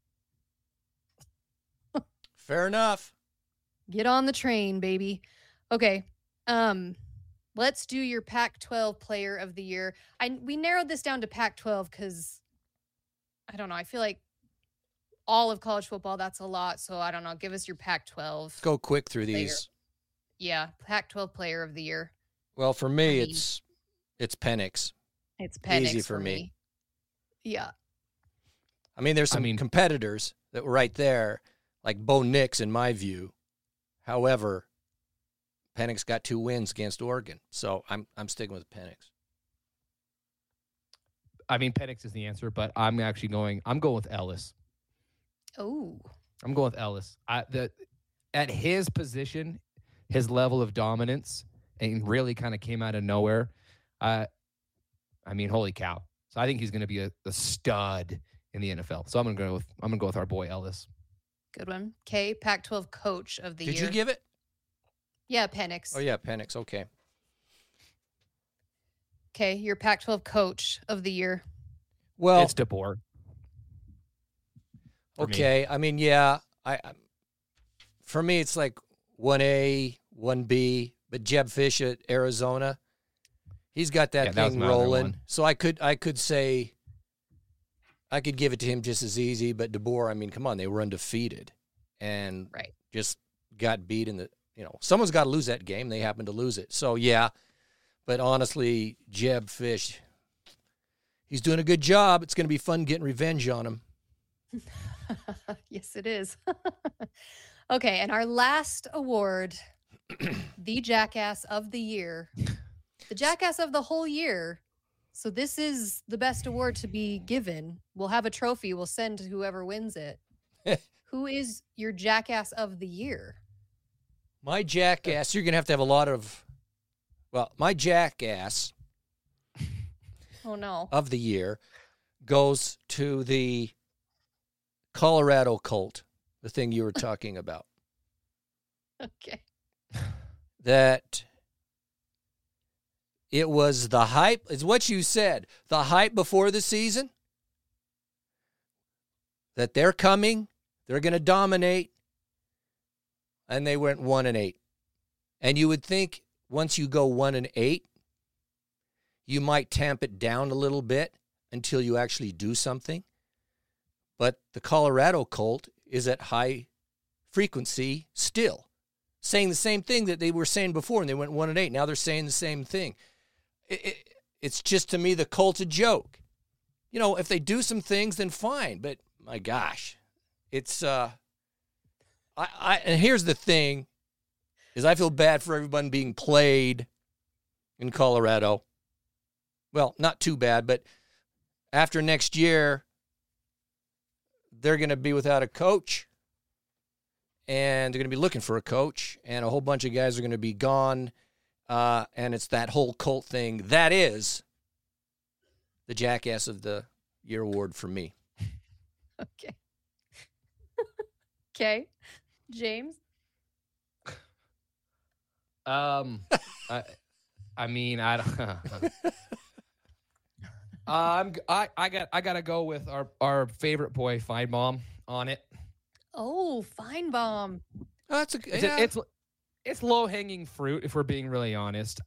Fair enough. Get on the train, baby. Okay. Let's do your Pac-12 player of the year. We narrowed this down to Pac-12 because, I don't know, I feel like all of college football, that's a lot. So I don't know. Give us your Pac-12. Let's go quick through these. Yeah. Pac-12 player of the year. Well, for me, it's Penix. It's Penix. Easy for me. Yeah. There's some competitors that were right there, like Bo Nix in my view. However, Penix got 2 wins against Oregon. So I'm sticking with Penix. Penix is the answer, but I'm going with Ellis. Oh. I'm going with Ellis. At his position, his level of dominance, and really kind of came out of nowhere. Holy cow. So I think he's going to be a stud in the NFL. So I'm going to go with our boy Ellis. Good one. Okay, Pac-12 coach of the year. Did you give it? Yeah, Penix. Oh, yeah, Penix. Okay. Okay, your Pac-12 coach of the year. Well, it's DeBoer. Okay, for me, it's like 1A, 1B, but Jeb Fish at Arizona, he's got that thing rolling. So I could say I could give it to him just as easy, but DeBoer, I mean, come on, they were undefeated and just got beat in the, someone's got to lose that game. They happened to lose it. So, yeah, but honestly, Jeb Fish, he's doing a good job. It's going to be fun getting revenge on him. Yes, it is. Okay, and our last award, the Jackass of the Year. The Jackass of the whole year. So this is the best award to be given. We'll have a trophy. We'll send to whoever wins it. Who is your Jackass of the Year? My Jackass, you're going to have a lot of, my Jackass oh no, of the year goes to the Colorado Colt, the thing you were talking about. Okay. That it was the hype, is what you said, the hype before the season, that they're coming, they're going to dominate, and they went 1-8. And you would think once you go 1-8, you might tamp it down a little bit until you actually do something. But the Colorado Colt is at high frequency still, saying the same thing that they were saying before, and they went 1-8. Now they're saying the same thing. It's just, to me, the Colt's a joke. If they do some things, then fine. But my gosh, it's and here's the thing, is I feel bad for everyone being played in Colorado. Well, not too bad, but after next year, they're going to be without a coach, and they're going to be looking for a coach, and a whole bunch of guys are going to be gone. And it's that whole Colt thing. That is the Jackass of the Year award for me. Okay. Okay. James? I mean, I don't. I gotta go with our favorite boy Feinbaum on it. Oh, Feinbaum. Oh, that's it's low hanging fruit if we're being really honest.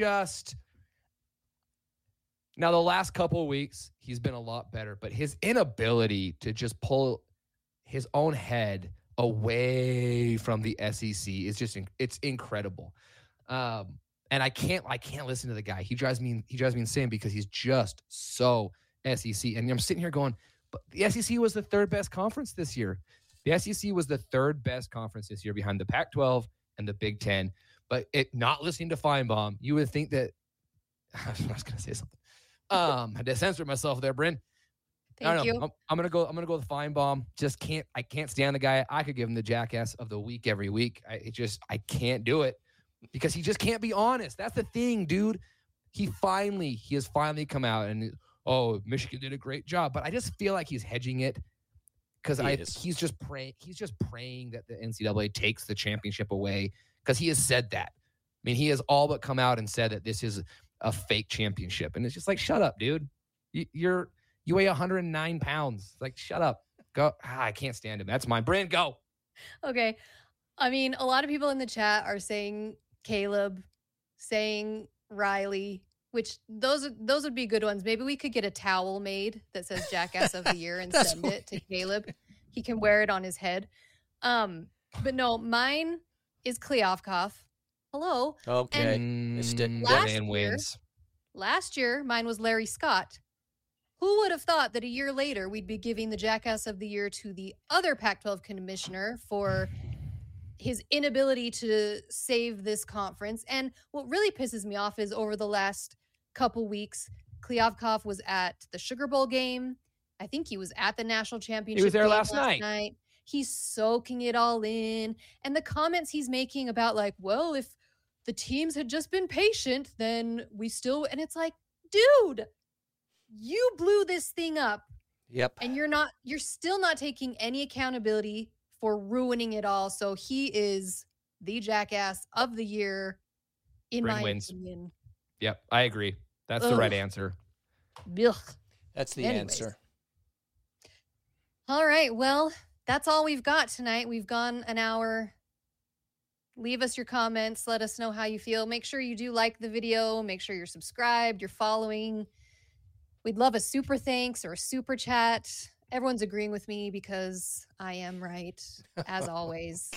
Now the last couple of weeks he's been a lot better, but his inability to just pull his own head away from the SEC is just it's incredible. And I can't listen to the guy. He drives me insane because he's just so SEC. And I'm sitting here going, but the SEC was the third best conference this year. The SEC was the third best conference this year behind the Pac-12 and the Big Ten. But not listening to Feinbaum, you would think that I was going to say something. I had to censor myself there, Bryn. Thank you. I'm gonna go with Feinbaum. I can't stand the guy. I could give him the Jackass of the week every week. I can't do it because he just can't be honest. That's the thing, dude. He has finally come out and Michigan did a great job, but I just feel like he's hedging it because he's just praying that the NCAA takes the championship away because he has said that. I mean, he has all but come out and said that this is a fake championship, and it's just like, shut up, dude. You weigh 109 pounds. Like, shut up. Go. I can't stand him. That's mine. Bryn, go. Okay. I mean, a lot of people in the chat are saying Caleb, saying Riley, which those would be good ones. Maybe we could get a towel made that says Jackass of the Year and send it to Caleb. He can wear it on his head. But no, mine is Kliavkoff. Hello. Okay. Last year, mine was Larry Scott. Who would have thought that a year later we'd be giving the Jackass of the Year to the other Pac-12 commissioner for his inability to save this conference? And what really pisses me off is over the last couple weeks, Kliavkoff was at the Sugar Bowl game. I think he was at the national championship. He was there game last night. He's soaking it all in. And the comments he's making about like, well, if the teams had just been patient, then we still, and it's like, dude, you blew this thing up. Yep. And you're still not taking any accountability for ruining it all. So he is the Jackass of the Year in my opinion. Yep, I agree. That's the right answer. Ugh. That's the answer. All right. Well, that's all we've got tonight. We've gone an hour. Leave us your comments. Let us know how you feel. Make sure you do like the video. Make sure you're subscribed, you're following. We'd love a super thanks or a super chat. Everyone's agreeing with me because I am right, as always.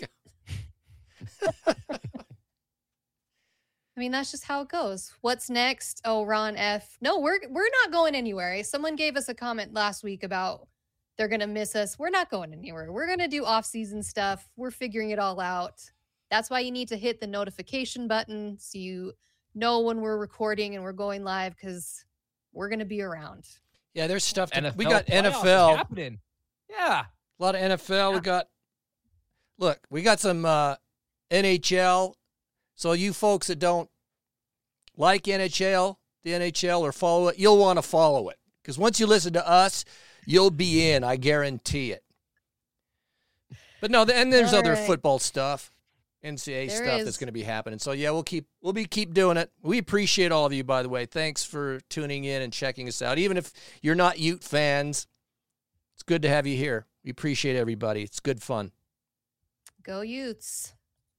I mean, that's just how it goes. What's next? Oh, Ron F. No, we're not going anywhere. Someone gave us a comment last week about they're going to miss us. We're not going anywhere. We're going to do off-season stuff. We're figuring it all out. That's why you need to hit the notification button so you know when we're recording and we're going live, because we're going to be around. Yeah, there's stuff. We got NFL happening. Yeah. A lot of NFL. Yeah. We got some NHL. So you folks that don't like the NHL or follow it, you'll want to follow it. Because once you listen to us, you'll be in, I guarantee it. But no, and there's other football stuff, NCAA stuff that's going to be happening. So yeah, we'll keep doing it. We appreciate all of you, by the way. Thanks for tuning in and checking us out. Even if you're not Ute fans, it's good to have you here. We appreciate everybody. It's good fun. Go Utes.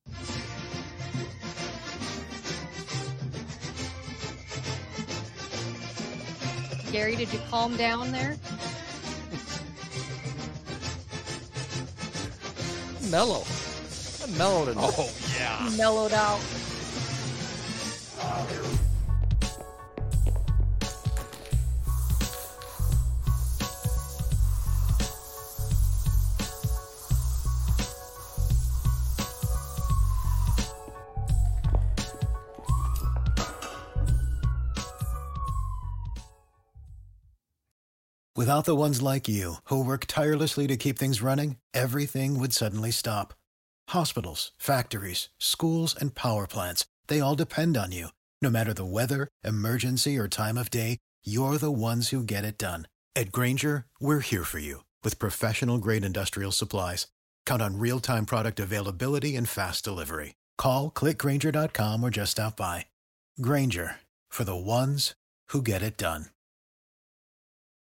Gary, did you calm down there? Mellow. I'm mellowed in. Oh, yeah. You mellowed out. Without the ones like you, who work tirelessly to keep things running, everything would suddenly stop. Hospitals, factories, schools, and power plants, they all depend on you. No matter the weather, emergency, or time of day, you're the ones who get it done. At Grainger, we're here for you with professional-grade industrial supplies. Count on real-time product availability and fast delivery. Call, click Grainger.com, or just stop by. Grainger, for the ones who get it done.